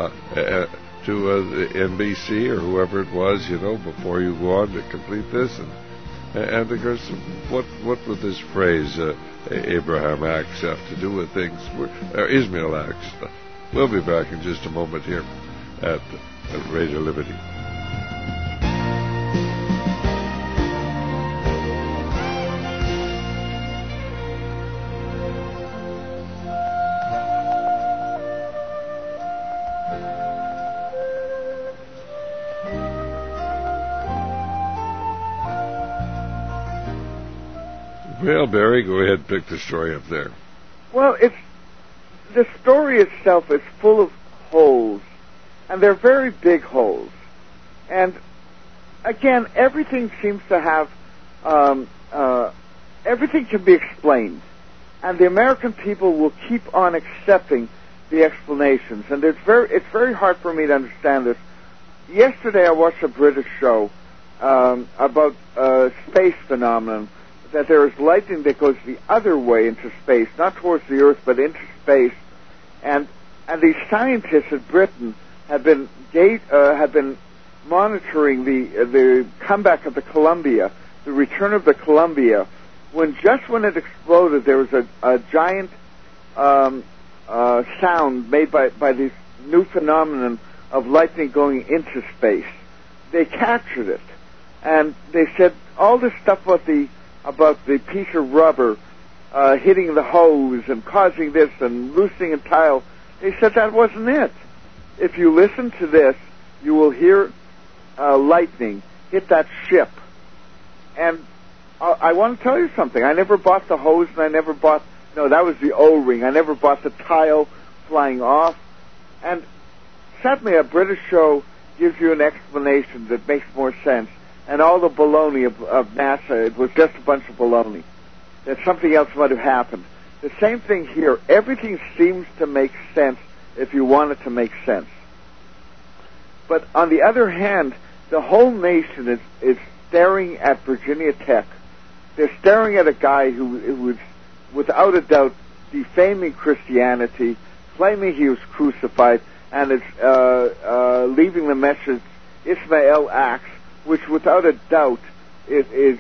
the NBC or whoever it was, before you go on to complete this. And of course, what would this phrase, Abraham Acts, have to do with things? Ishmael Acts. We'll be back in just a moment here at Radio Liberty. Well, Barry, go ahead and pick the story up there. Well, the story itself is full of holes, and they're very big holes. And again, everything seems to have everything can be explained, and the American people will keep on accepting the explanations. And it's very hard for me to understand this. Yesterday, I watched a British show about space phenomenon. That there is lightning that goes the other way into space, not towards the Earth, but into space, and these scientists in Britain have been monitoring the comeback of the Columbia, the return of the Columbia, when it exploded, there was a giant sound made by this new phenomenon of lightning going into space. They captured it, and they said all this stuff about the piece of rubber hitting the hose and causing this and loosening a tile. They said that wasn't it. If you listen to this, you will hear lightning hit that ship. And I want to tell you something. I never bought the hose, and that was the O-ring. I never bought the tile flying off. And suddenly a British show gives you an explanation that makes more sense. And all the baloney of NASA, it was just a bunch of baloney. That something else might have happened. The same thing here. Everything seems to make sense if you want it to make sense. But on the other hand, the whole nation is staring at Virginia Tech. They're staring at a guy who is, without a doubt, defaming Christianity, claiming he was crucified, and is leaving the message, Ishmael Acts, which without a doubt is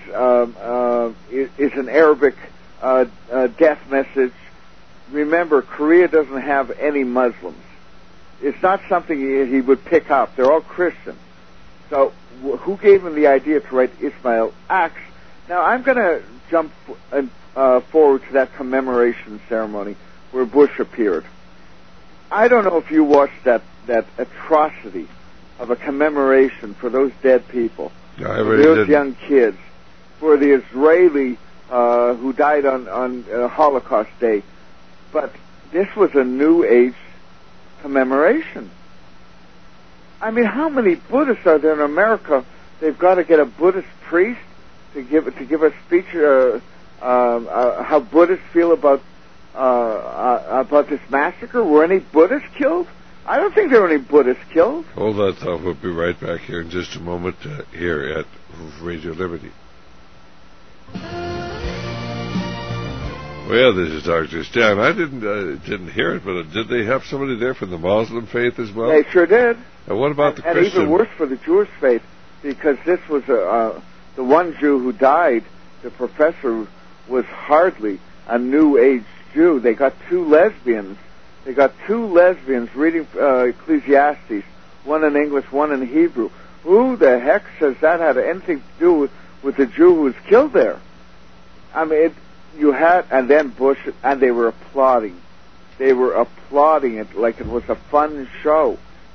an Arabic death message. Remember, Korea doesn't have any Muslims. It's not something he would pick up. They're all Christian. So who gave him the idea to write Ishmael Acts? Now, I'm going to jump forward to that commemoration ceremony where Bush appeared. I don't know if you watched that atrocity of a commemoration for those dead people, for those young kids, for the Israeli who died on Holocaust Day. But this was a New Age commemoration. I mean, how many Buddhists are there in America? They've got to get a Buddhist priest to give a speech how Buddhists feel about this massacre. Were any Buddhists killed? I don't think there were any Buddhists killed. Hold that thought. We'll be right back here in just a moment here at Radio Liberty. Well, this is Dr. Stan. I didn't hear it, but did they have somebody there from the Muslim faith as well? They sure did. And what about the Christian? And even worse for the Jewish faith, because this was the one Jew who died. The professor was hardly a New Age Jew. They got two lesbians reading Ecclesiastes, one in English, one in Hebrew. Who the heck says that had anything to do with the Jew who was killed there? I mean, and then Bush, and they were applauding. They were applauding it like it was a fun show.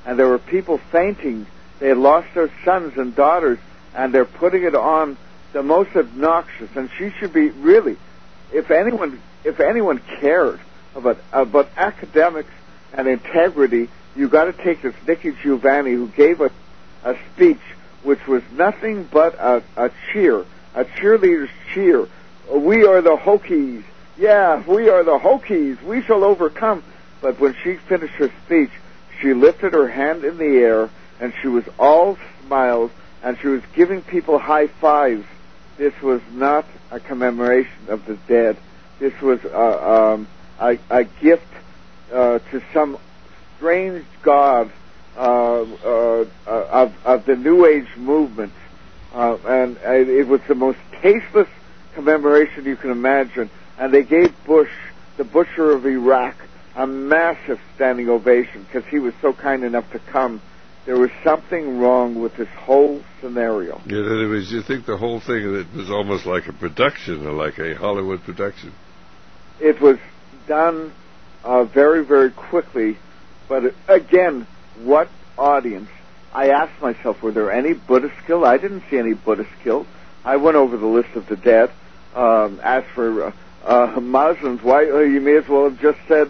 and there were people fainting. They had lost their sons and daughters, and they're putting it on the most obnoxious. And she should be really, if anyone cared about academics and integrity, you got to take this Nikki Giovanni, who gave a speech which was nothing but a cheerleader's cheer. We are the Hokies. Yeah, we are the Hokies. We shall overcome. But when she finished her speech, she lifted her hand in the air, and she was all smiles, and she was giving people high fives. This was not a commemoration of the dead. This was a gift to some strange god of the New Age movement, and it was the most tasteless commemoration you can imagine. And they gave Bush, the butcher of Iraq, a massive standing ovation because he was so kind enough to come. There was something wrong with this whole scenario. Yeah, anyways, you think the whole thing it was almost like a production, or like a Hollywood production? It was done very, very quickly, but again, what audience? I asked myself, were there any Buddhists killed? I didn't see any Buddhists killed. I went over the list of the dead. As for Muslims, why? You may as well have just said,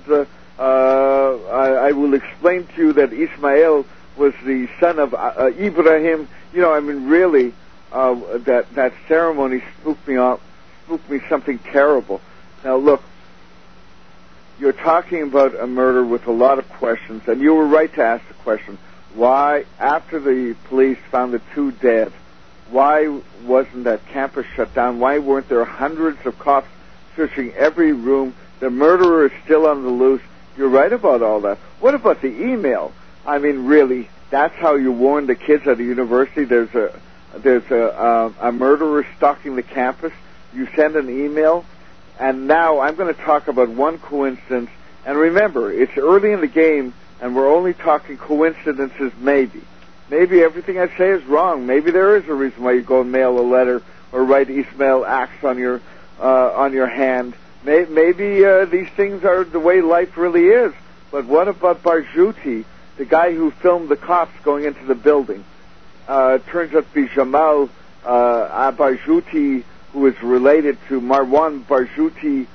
I will explain to you that Ismail was the son of Ibrahim. You know, I mean, really, that ceremony spooked me something terrible. Now, look, you're talking about a murder with a lot of questions, and you were right to ask the question, why, after the police found the two dead, why wasn't that campus shut down? Why weren't there hundreds of cops searching every room? The murderer is still on the loose. You're right about all that. What about the email? I mean, really, that's how you warn the kids at a university. There's a murderer stalking the campus. You send an email. And now I'm going to talk about one coincidence. And remember, it's early in the game, and we're only talking coincidences maybe. Maybe everything I say is wrong. Maybe there is a reason why you go and mail a letter or write Ismail Axe on your hand. Maybe these things are the way life really is. But what about Barghouti, the guy who filmed the cops going into the building? Turns out to be Jamal Barghouti, who is related to Marwan Barghouti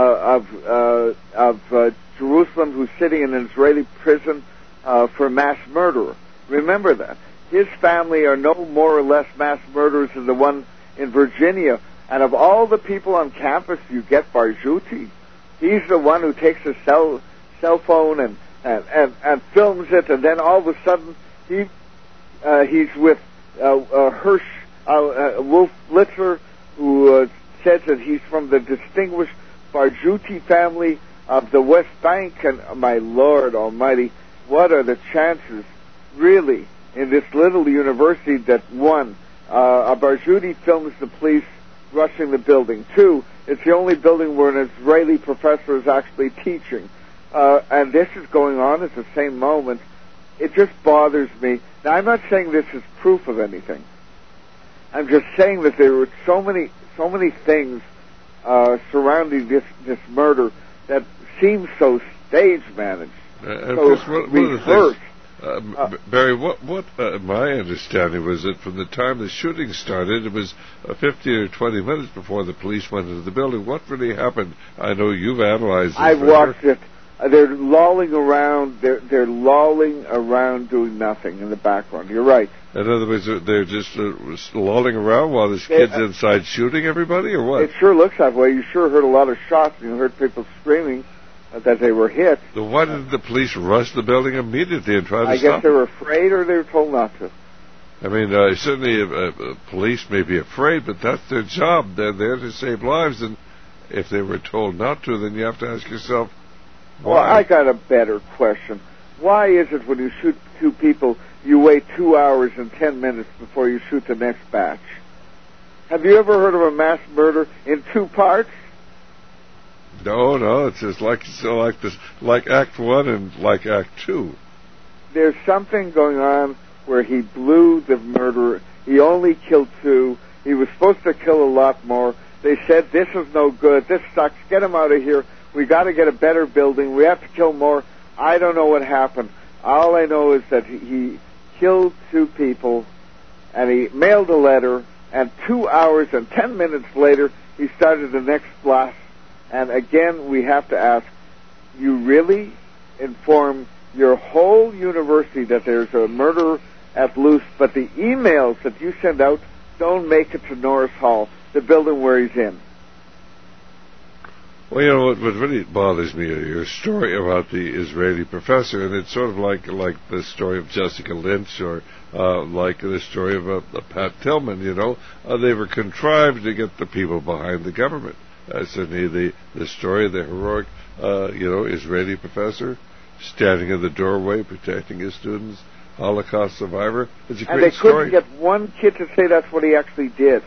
of Jerusalem, who's sitting in an Israeli prison for mass murder. Remember that. His family are no more or less mass murderers than the one in Virginia. And of all the people on campus, you get Barghouti. He's the one who takes a cell phone and films it, and then all of a sudden he's with Wolf Blitzer, who says that he's from the distinguished Barghouti family of the West Bank. And my Lord Almighty, what are the chances, really, in this little university that, one, a Barghouti films the police rushing the building. Two, it's the only building where an Israeli professor is actually teaching. And this is going on at the same moment. It just bothers me. Now, I'm not saying this is proof of anything. I'm just saying that there were so many things surrounding this murder that seem so stage managed, so rehearsed. Barry, what my understanding was that from the time the shooting started, it was 15 or 20 minutes before the police went into the building. What really happened? I know you've analyzed it. I've watched it. They're lolling around. They're lolling around doing nothing in the background. You're right. In other words, they're just lolling around while this kid's inside shooting everybody, or what? It sure looks that way. You sure heard a lot of shots, and you heard people screaming that they were hit. So why didn't the police rush the building immediately and try to stop I guess they were afraid, or they were told not to. I mean, certainly police may be afraid, but that's their job. They're there to save lives, and if they were told not to, then you have to ask yourself, why? Well, I got a better question. Why is it when you shoot two people, you wait 2 hours and 10 minutes before you shoot the next batch? Have you ever heard of a mass murder in 2 parts? No, it's just like Act 1 and like Act 2. There's something going on where he blew the murderer. He only killed 2. He was supposed to kill a lot more. They said, this is no good. This sucks. Get him out of here. We got to get a better building. We have to kill more. I don't know what happened. All I know is that he killed 2 people, and he mailed a letter, and 2 hours and 10 minutes later, he started the next blast. And again, we have to ask, you really inform your whole university that there's a murderer at loose, but the emails that you send out don't make it to Norris Hall, the building where he's in? Well, you know, what really bothers me is your story about the Israeli professor, and it's sort of like the story of Jessica Lynch, or like the story of Pat Tillman, you know. They were contrived to get the people behind the government. Certainly the story of the heroic, Israeli professor standing in the doorway protecting his students, Holocaust survivor. It's a great story. And they couldn't get one kid to say that's what he actually did.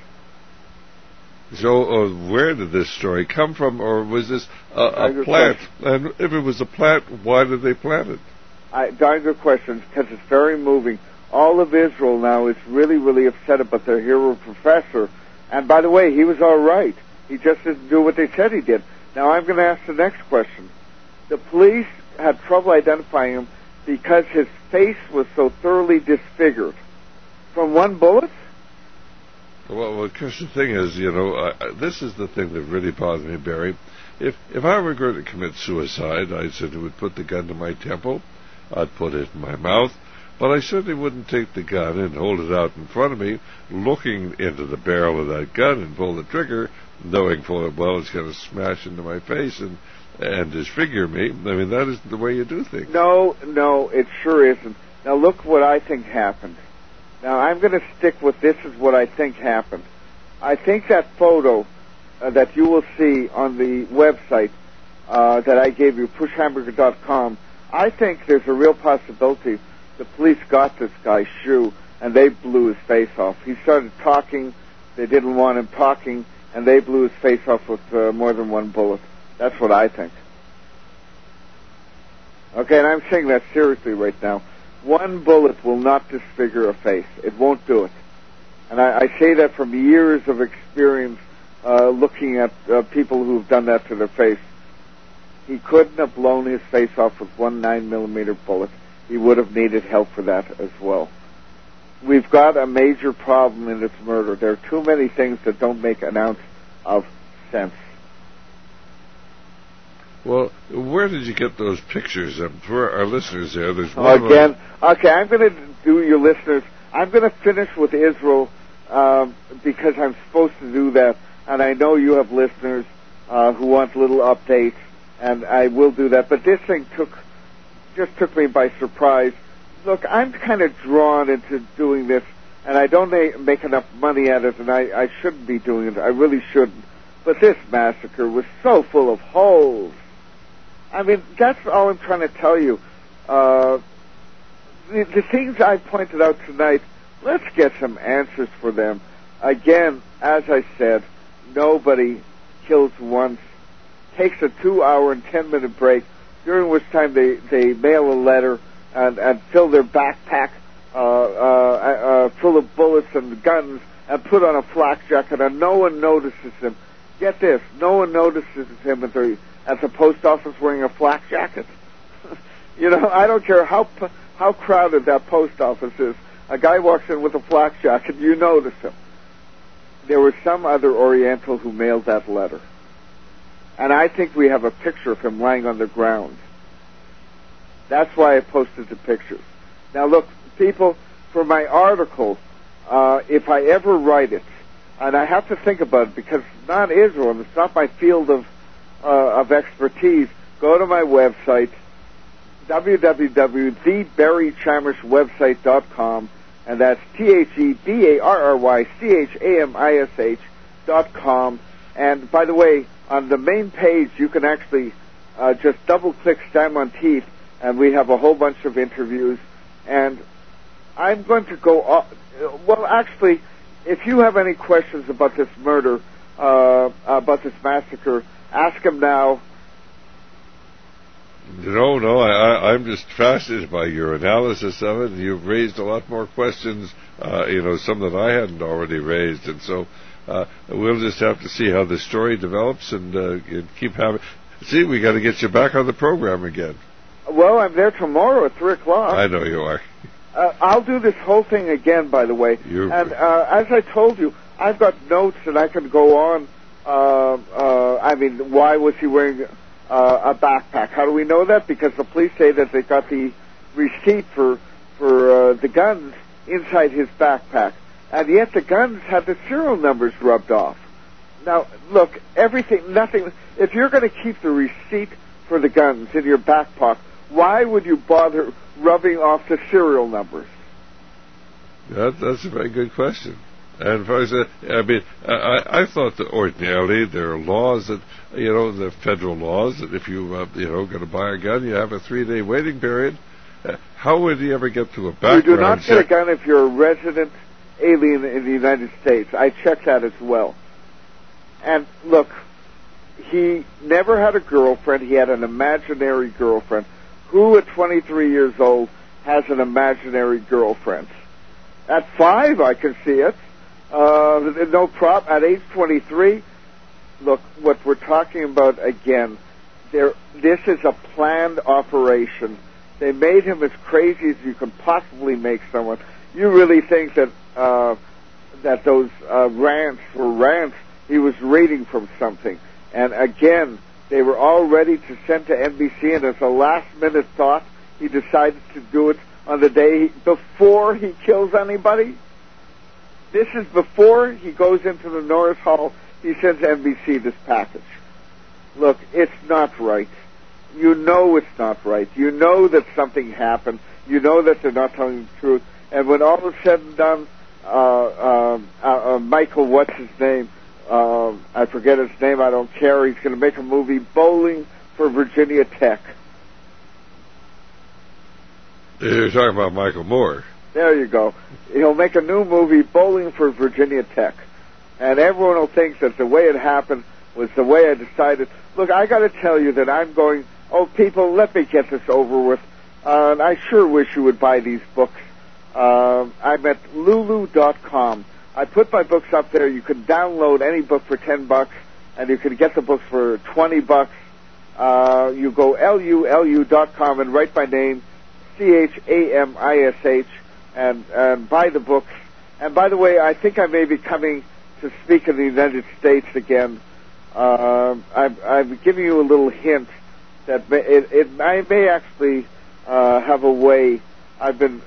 So where did this story come from, or was this a plant? And if it was a plant, why did they plant it? Darn good question, because it's very moving. All of Israel now is really, really upset about their hero professor. And by the way, he was all right. He just didn't do what they said he did. Now I'm going to ask the next question. The police had trouble identifying him because his face was so thoroughly disfigured. From one bullet? Well, because the thing is, this is the thing that really bothers me, Barry. If I were going to commit suicide, I certainly would put the gun to my temple. I'd put it in my mouth. But I certainly wouldn't take the gun and hold it out in front of me, looking into the barrel of that gun and pull the trigger, knowing full well it's going to smash into my face and disfigure me. I mean, that isn't the way you do things. No, it sure isn't. Now look what I think happened. Now, I'm going to stick with this is what I think happened. I think that photo that you will see on the website that I gave you, pushhamburger.com, I think there's a real possibility the police got this guy's shoe and they blew his face off. He started talking, they didn't want him talking, and they blew his face off with more than one bullet. That's what I think. Okay, and I'm saying that seriously right now. One bullet will not disfigure a face. It won't do it. And I say that from years of experience looking at people who've done that to their face. He couldn't have blown his face off with one 9mm bullet. He would have needed help for that as well. We've got a major problem in this murder. There are too many things that don't make an ounce of sense. Well, where did you get those pictures? For our listeners there, there's one again. Okay, I'm going to do your listeners. I'm going to finish with Israel because I'm supposed to do that, and I know you have listeners who want little updates, and I will do that. But this thing just took me by surprise. Look, I'm kind of drawn into doing this, and I don't make enough money at it, and I shouldn't be doing it. I really shouldn't. But this massacre was so full of holes. I mean, that's all I'm trying to tell you. The things I pointed out tonight, let's get some answers for them. Again, as I said, nobody kills once, takes a 2-hour and 10-minute break, during which time they mail a letter and fill their backpack full of bullets and guns and put on a flak jacket, and no one notices him. Get this, no one notices him at the post office wearing a flak jacket. I don't care how crowded that post office is. A guy walks in with a flak jacket, you notice him. There was some other Oriental who mailed that letter. And I think we have a picture of him lying on the ground. That's why I posted the pictures. Now look, people, for my article, if I ever write it, and I have to think about it because it's not Israel and it's not my field of expertise, go to my website, www.thebarrychamishwebsite.com, and that's TheBarryChamish.com. And by the way, on the main page, you can actually just double-click Stam Monteith, and we have a whole bunch of interviews. And I'm going to go off. Well, actually, if you have any questions about this murder, about this massacre, ask them now. No, I'm just fascinated by your analysis of it. You've raised a lot more questions, some that I hadn't already raised, and so we'll just have to see how the story develops and keep having. See, we got to get you back on the program again. Well, I'm there tomorrow at 3 o'clock. I know you are. I'll do this whole thing again, by the way. And as I told you, I've got notes that I can go on. I mean, why was he wearing a backpack? How do we know that? Because the police say that they got the receipt for the guns inside his backpack. And yet the guns had the serial numbers rubbed off. Now, look, nothing. If you're going to keep the receipt for the guns in your back pocket, why would you bother rubbing off the serial numbers? That's a very good question. And I thought that ordinarily there are laws that, the federal laws that if you, going to buy a gun, you have a 3-day waiting period. How would he ever get to a background check? You do not get a gun if you're a resident alien in the United States. I checked that as well. And look, he never had a girlfriend. He had an imaginary girlfriend. Who at 23 years old has an imaginary girlfriend? At 5, I can see it. No problem. At age 23, look, what we're talking about again, this is a planned operation. They made him as crazy as you can possibly make someone. You really think that those rants were rants? He was reading from something. And again, they were all ready to send to NBC, and as a last-minute thought, he decided to do it on the day before he kills anybody. This is before he goes into the Norris Hall. He sends NBC this package. Look, it's not right. You know it's not right. You know that something happened. You know that they're not telling the truth. And when all is said and done, Michael, what's his name? I forget his name. I don't care. He's going to make a movie, Bowling for Virginia Tech. You're talking about Michael Moore. There you go. He'll make a new movie, Bowling for Virginia Tech. And everyone will think that the way it happened was the way I decided. Look, I got to tell you that I'm going, people, let me get this over with. And I sure wish you would buy these books. I'm at Lulu.com. I put my books up there. You can download any book for $10, and you can get the books for $20. You go LULU.com and write my name, CHAMISH, and buy the books. And by the way, I think I may be coming to speak in the United States again. I'm giving you a little hint that I may actually have a way. I've been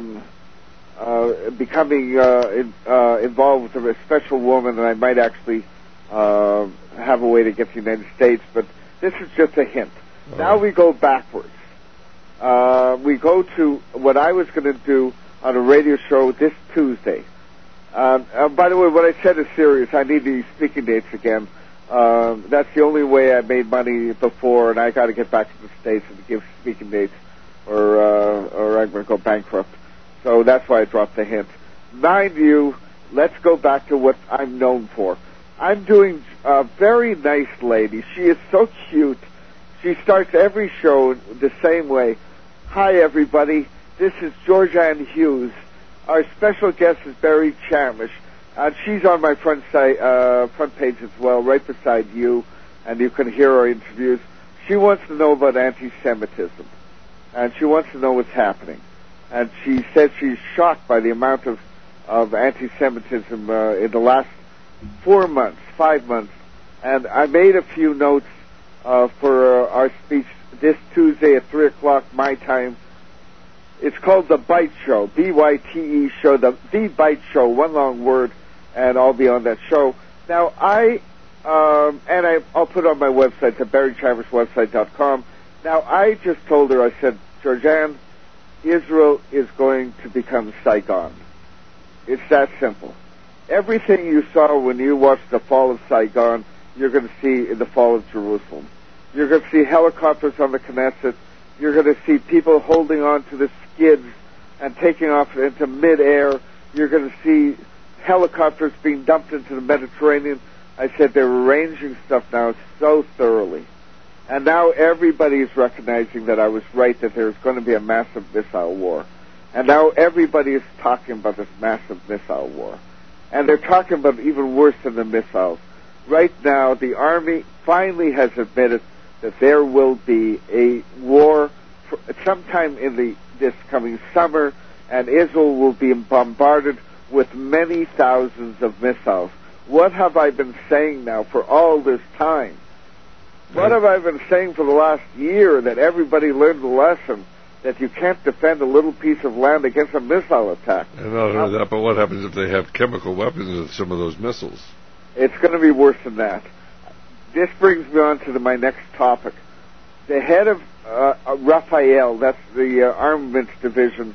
becoming involved with a special woman, and I might actually have a way to get to the United States, but this is just a hint. Now we go backwards. We go to what I was going to do on a radio show this Tuesday. By the way, what I said is serious. I need these speaking dates again. That's the only way I made money before, and I got to get back to the States and give speaking dates, or I'm going to go bankrupt. So that's why I dropped the hint. Mind you, let's go back to what I'm known for. I'm doing a very nice lady. She is so cute. She starts every show the same way. Hi, everybody. This is Georgianne Hughes. Our special guest is Barry Chamish. And she's on my front page as well, right beside you, and you can hear our interviews. She wants to know about anti-Semitism, and she wants to know what's happening. And she said she's shocked by the amount of anti-Semitism in the last 5 months. And I made a few notes for our speech this Tuesday at 3 o'clock my time. It's called The Bite Show, B-Y-T-E show, The Bite Show, one long word, and I'll be on that show. Now, I'll put it on my website, at BarryChamersWebsite.com. Now, I just told her, I said, Georgianne, Israel is going to become Saigon. It's that simple. Everything you saw when you watched the fall of Saigon, you're going to see in the fall of Jerusalem. You're going to see helicopters on the Knesset. You're going to see people holding on to the skids and taking off into midair. You're going to see helicopters being dumped into the Mediterranean. I said they're arranging stuff now so thoroughly. And now everybody is recognizing that I was right, that there's going to be a massive missile war. And now everybody is talking about this massive missile war. And they're talking about even worse than the missiles. Right now, the Army finally has admitted that there will be a war sometime in this coming summer, and Israel will be bombarded with many thousands of missiles. What have I been saying now for all this time? What have I been saying for the last year? That everybody learned the lesson that you can't defend a little piece of land against a missile attack. And not only that, but what happens if they have chemical weapons with some of those missiles? It's going to be worse than that. This brings me on to my next topic. The head of Rafael, that's the armaments division,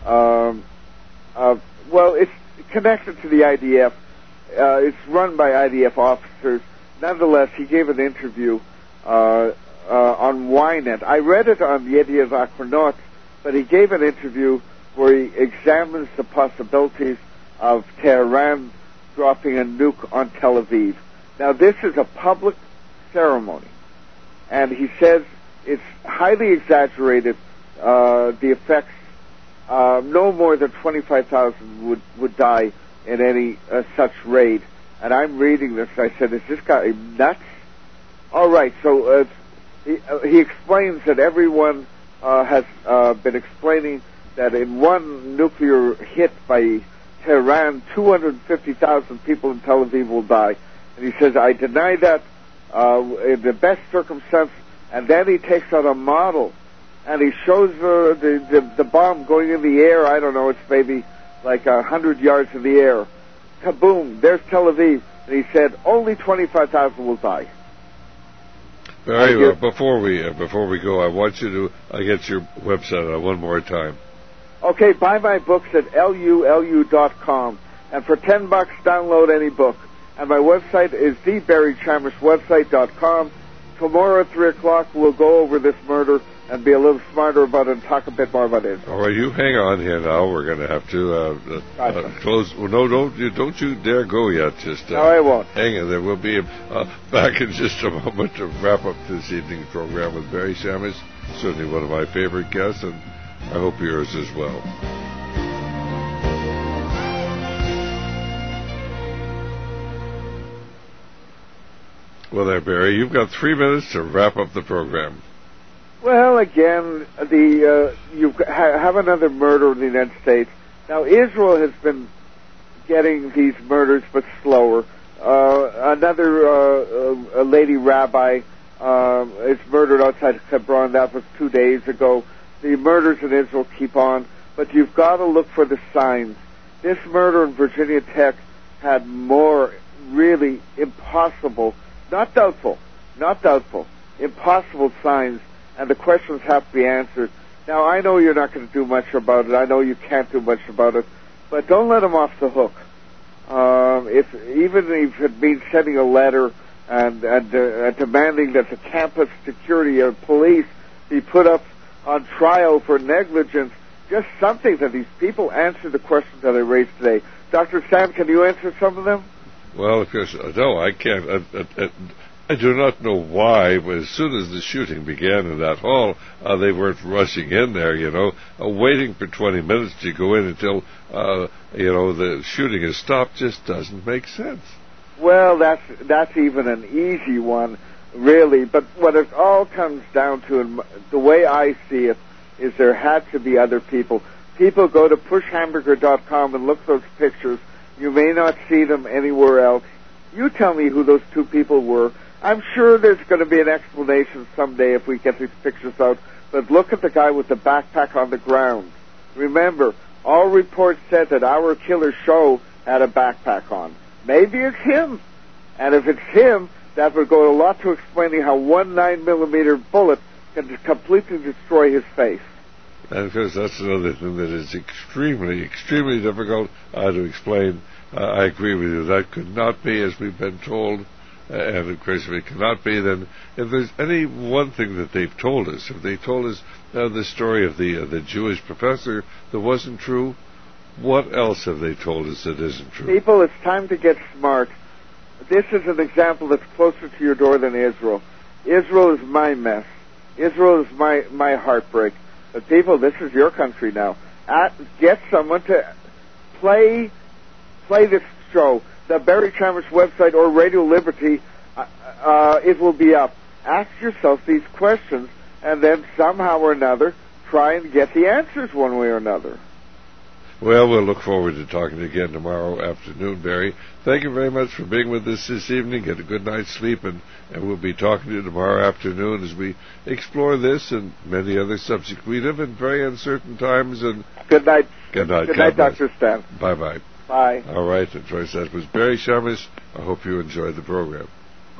it's connected to the IDF. It's run by IDF officers. Nonetheless, he gave an interview on Ynet. I read it on Yediot Achronot, but he gave an interview where he examines the possibilities of Tehran dropping a nuke on Tel Aviv. Now, this is a public ceremony, and he says it's highly exaggerated, the effects. No more than 25,000 would die in any such raid. And I'm reading this, and I said, is this guy nuts? All right, so he explains that everyone has been explaining that in one nuclear hit by Tehran, 250,000 people in Tel Aviv will die. And he says, I deny that in the best circumstance. And then he takes out a model, and he shows the bomb going in the air. I don't know, it's maybe like 100 yards in the air. Kaboom, there's Tel Aviv. And he said, only 25,000 will die. Very well. Before we go, I want you to get your website one more time. Okay, buy my books at lulu.com. And for $10, download any book. And my website is thebarrychamerswebsite.com. Tomorrow at 3 o'clock, we'll go over this murder and be a little smarter about it and talk a bit more about it. All right, you hang on here now. We're going to have to close. Well, no, don't you dare go yet. Just no, I won't. Hang in there. We'll be back in just a moment to wrap up this evening's program with Barry Chambers, certainly one of my favorite guests, and I hope yours as well. Well, there, Barry, you've got 3 minutes to wrap up the program. Well, again, you have another murder in the United States. Now, Israel has been getting these murders, but slower. Another lady rabbi is murdered outside Hebron. That was 2 days ago. The murders in Israel keep on, but you've got to look for the signs. This murder in Virginia Tech had more really impossible, not doubtful, impossible signs, and the questions have to be answered. Now, I know you're not going to do much about it. I know you can't do much about it, but don't let them off the hook. Even if it means sending a letter and demanding that the campus security or police be put up on trial for negligence, just something that these people answer the questions that I raised today. Dr. Stan, can you answer some of them? Well, of course, no, I can't. I do not know why, but as soon as the shooting began in that hall, they weren't rushing in there, waiting for 20 minutes to go in until, the shooting is stopped just doesn't make sense. Well, that's even an easy one, really, but what it all comes down to, and the way I see it, is there had to be other people. People go to pushhamburger.com and look those pictures. You may not see them anywhere else. You tell me who those 2 people were. I'm sure there's going to be an explanation someday if we get these pictures out. But look at the guy with the backpack on the ground. Remember, all reports said that our killer show had a backpack on. Maybe it's him. And if it's him, that would go a lot to explaining how 1 9mm bullet can completely destroy his face. And of course, that's another thing that is extremely, extremely difficult to explain. I agree with you. That could not be, as we've been told. And of course, if it cannot be, then if there's any one thing that they've told us, if they told us the story of the Jewish professor that wasn't true, what else have they told us that isn't true? People, it's time to get smart. This is an example that's closer to your door than Israel. Israel is my mess. Israel is my heartbreak. But people, this is your country now. Get someone to play this show. The Barry Chambers website or Radio Liberty, it will be up. Ask yourself these questions and then somehow or another try and get the answers one way or another. Well, we'll look forward to talking again tomorrow afternoon, Barry. Thank you very much for being with us this evening. Get a good night's sleep, and we'll be talking to you tomorrow afternoon as we explore this and many other subjects. We live in very uncertain times. And good night. Good night. Good night, Dr. Stan. Bye-bye. Bye. All right, and Troy, that was Barry Shamus. I hope you enjoyed the program.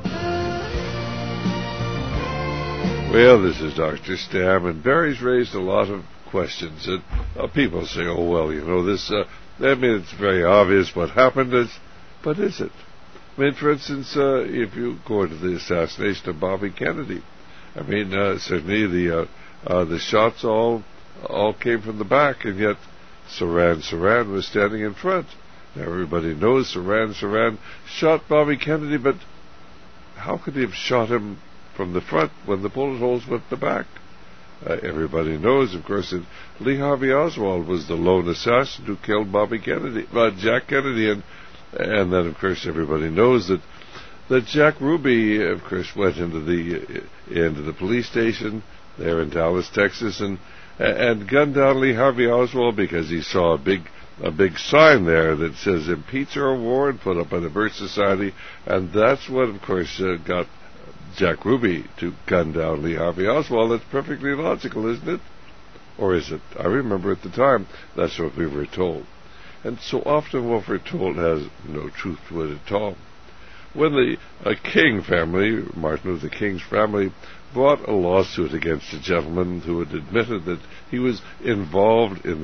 Well, this is Dr. Stam, and Barry's raised a lot of questions. And people say, oh, well, you know, this, it's very obvious what happened. But is it? I mean, for instance, if you go into the assassination of Bobby Kennedy, I mean, certainly the shots all came from the back, and yet Saran was standing in front. Now, everybody knows Saran shot Bobby Kennedy, but how could he have shot him from the front when the bullet holes went to the back? Everybody knows, of course, that Lee Harvey Oswald was the lone assassin who killed Jack Kennedy, and then, of course, everybody knows that Jack Ruby, of course, went into the police station there in Dallas, Texas, and gunned down Lee Harvey Oswald because he saw a big sign there that says "Impeach our war" and put up by the Birch Society, and that's what, of course, got Jack Ruby to gun down Lee Harvey Oswald. That's perfectly logical, isn't it? Or is it? I remember at the time, that's what we were told. And so often what we're told has no truth to it at all. When the King family, Martin Luther King's family, brought a lawsuit against a gentleman who had admitted that he was involved in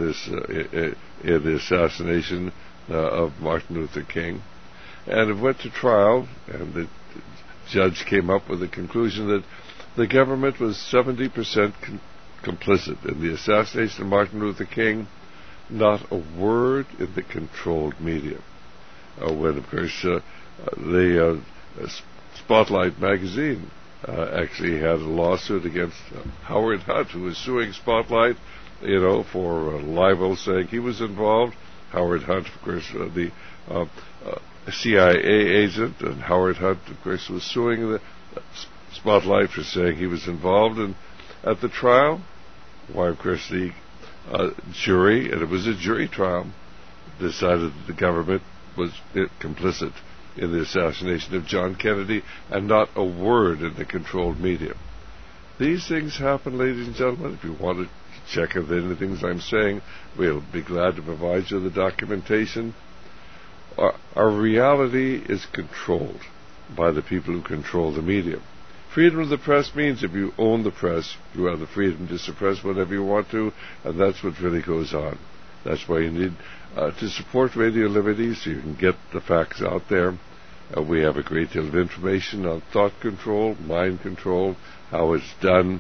the assassination of Martin Luther King, and it went to trial, and the judge came up with the conclusion that the government was 70% complicit in the assassination of Martin Luther King, not a word in the controlled media. When, of course, the Spotlight magazine actually had a lawsuit against Howard Hunt, who was suing Spotlight, for libel, saying he was involved. Howard Hunt, of course, the CIA agent, and Howard Hunt, of course, was suing the Spotlight for saying he was involved. And at the trial, why, of course, the jury, and it was a jury trial, decided that the government was complicit in the assassination of John Kennedy, and not a word in the controlled media. These things happen, ladies and gentlemen. If you want to check if any things I'm saying, we'll be glad to provide you the documentation. Our reality is controlled by the people who control the media. Freedom of the press means if you own the press, you have the freedom to suppress whatever you want to, and that's what really goes on. That's why you need to support Radio Liberty so you can get the facts out there. We have a great deal of information on thought control, mind control, how it's done,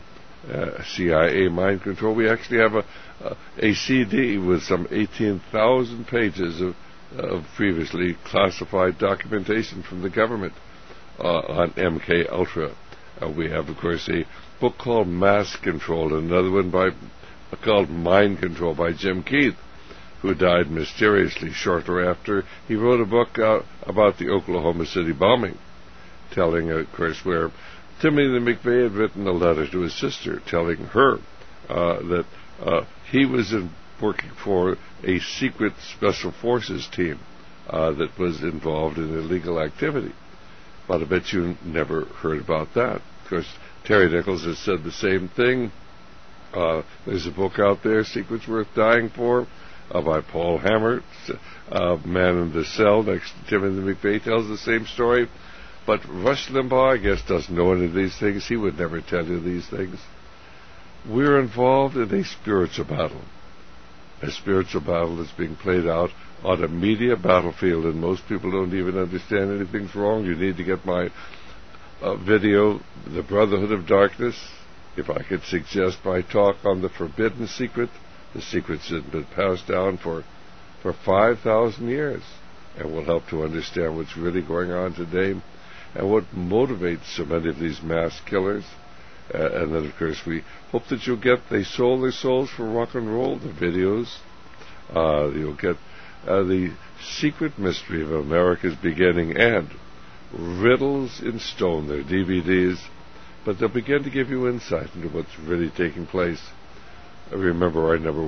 CIA mind control. We actually have a CD with some 18,000 pages of previously classified documentation from the government on MK Ultra. We have, of course, a book called Mass Control, and another one called Mind Control by Jim Keith, who died mysteriously shortly after. He wrote a book about the Oklahoma City bombing, telling, of course, where Timothy McVeigh had written a letter to his sister telling her that he was working for a secret special forces team that was involved in illegal activity. But I bet you never heard about that. Of course, Terry Nichols has said the same thing. There's a book out there, Secrets Worth Dying For, by Paul Hammer, Man in the Cell next to Timothy McVeigh, tells the same story. But Rush Limbaugh, I guess, doesn't know any of these things. He would never tell you these things. We're involved in a spiritual battle. A spiritual battle that's being played out on a media battlefield, and most people don't even understand anything's wrong. You need to get my video, The Brotherhood of Darkness, if I could suggest my talk on the Forbidden Secret, the secrets that have been passed down for 5,000 years, and will help to understand what's really going on today and what motivates so many of these mass killers. And then, of course, we hope that you'll get They Sold Their Souls for Rock and Roll, the videos. You'll get The Secret Mystery of America's Beginning and Riddles in Stone, their DVDs. but they'll begin to give you insight into what's really taking place. Remember our number,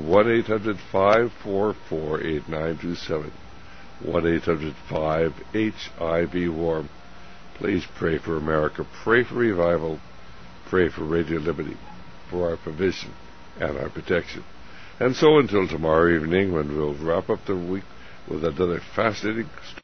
1-800-544-8927, 1-800-5-HIV-WARM. Please pray for America, pray for revival, pray for Radio Liberty, for our provision and our protection. And so until tomorrow evening, when we'll wrap up the week with another fascinating story.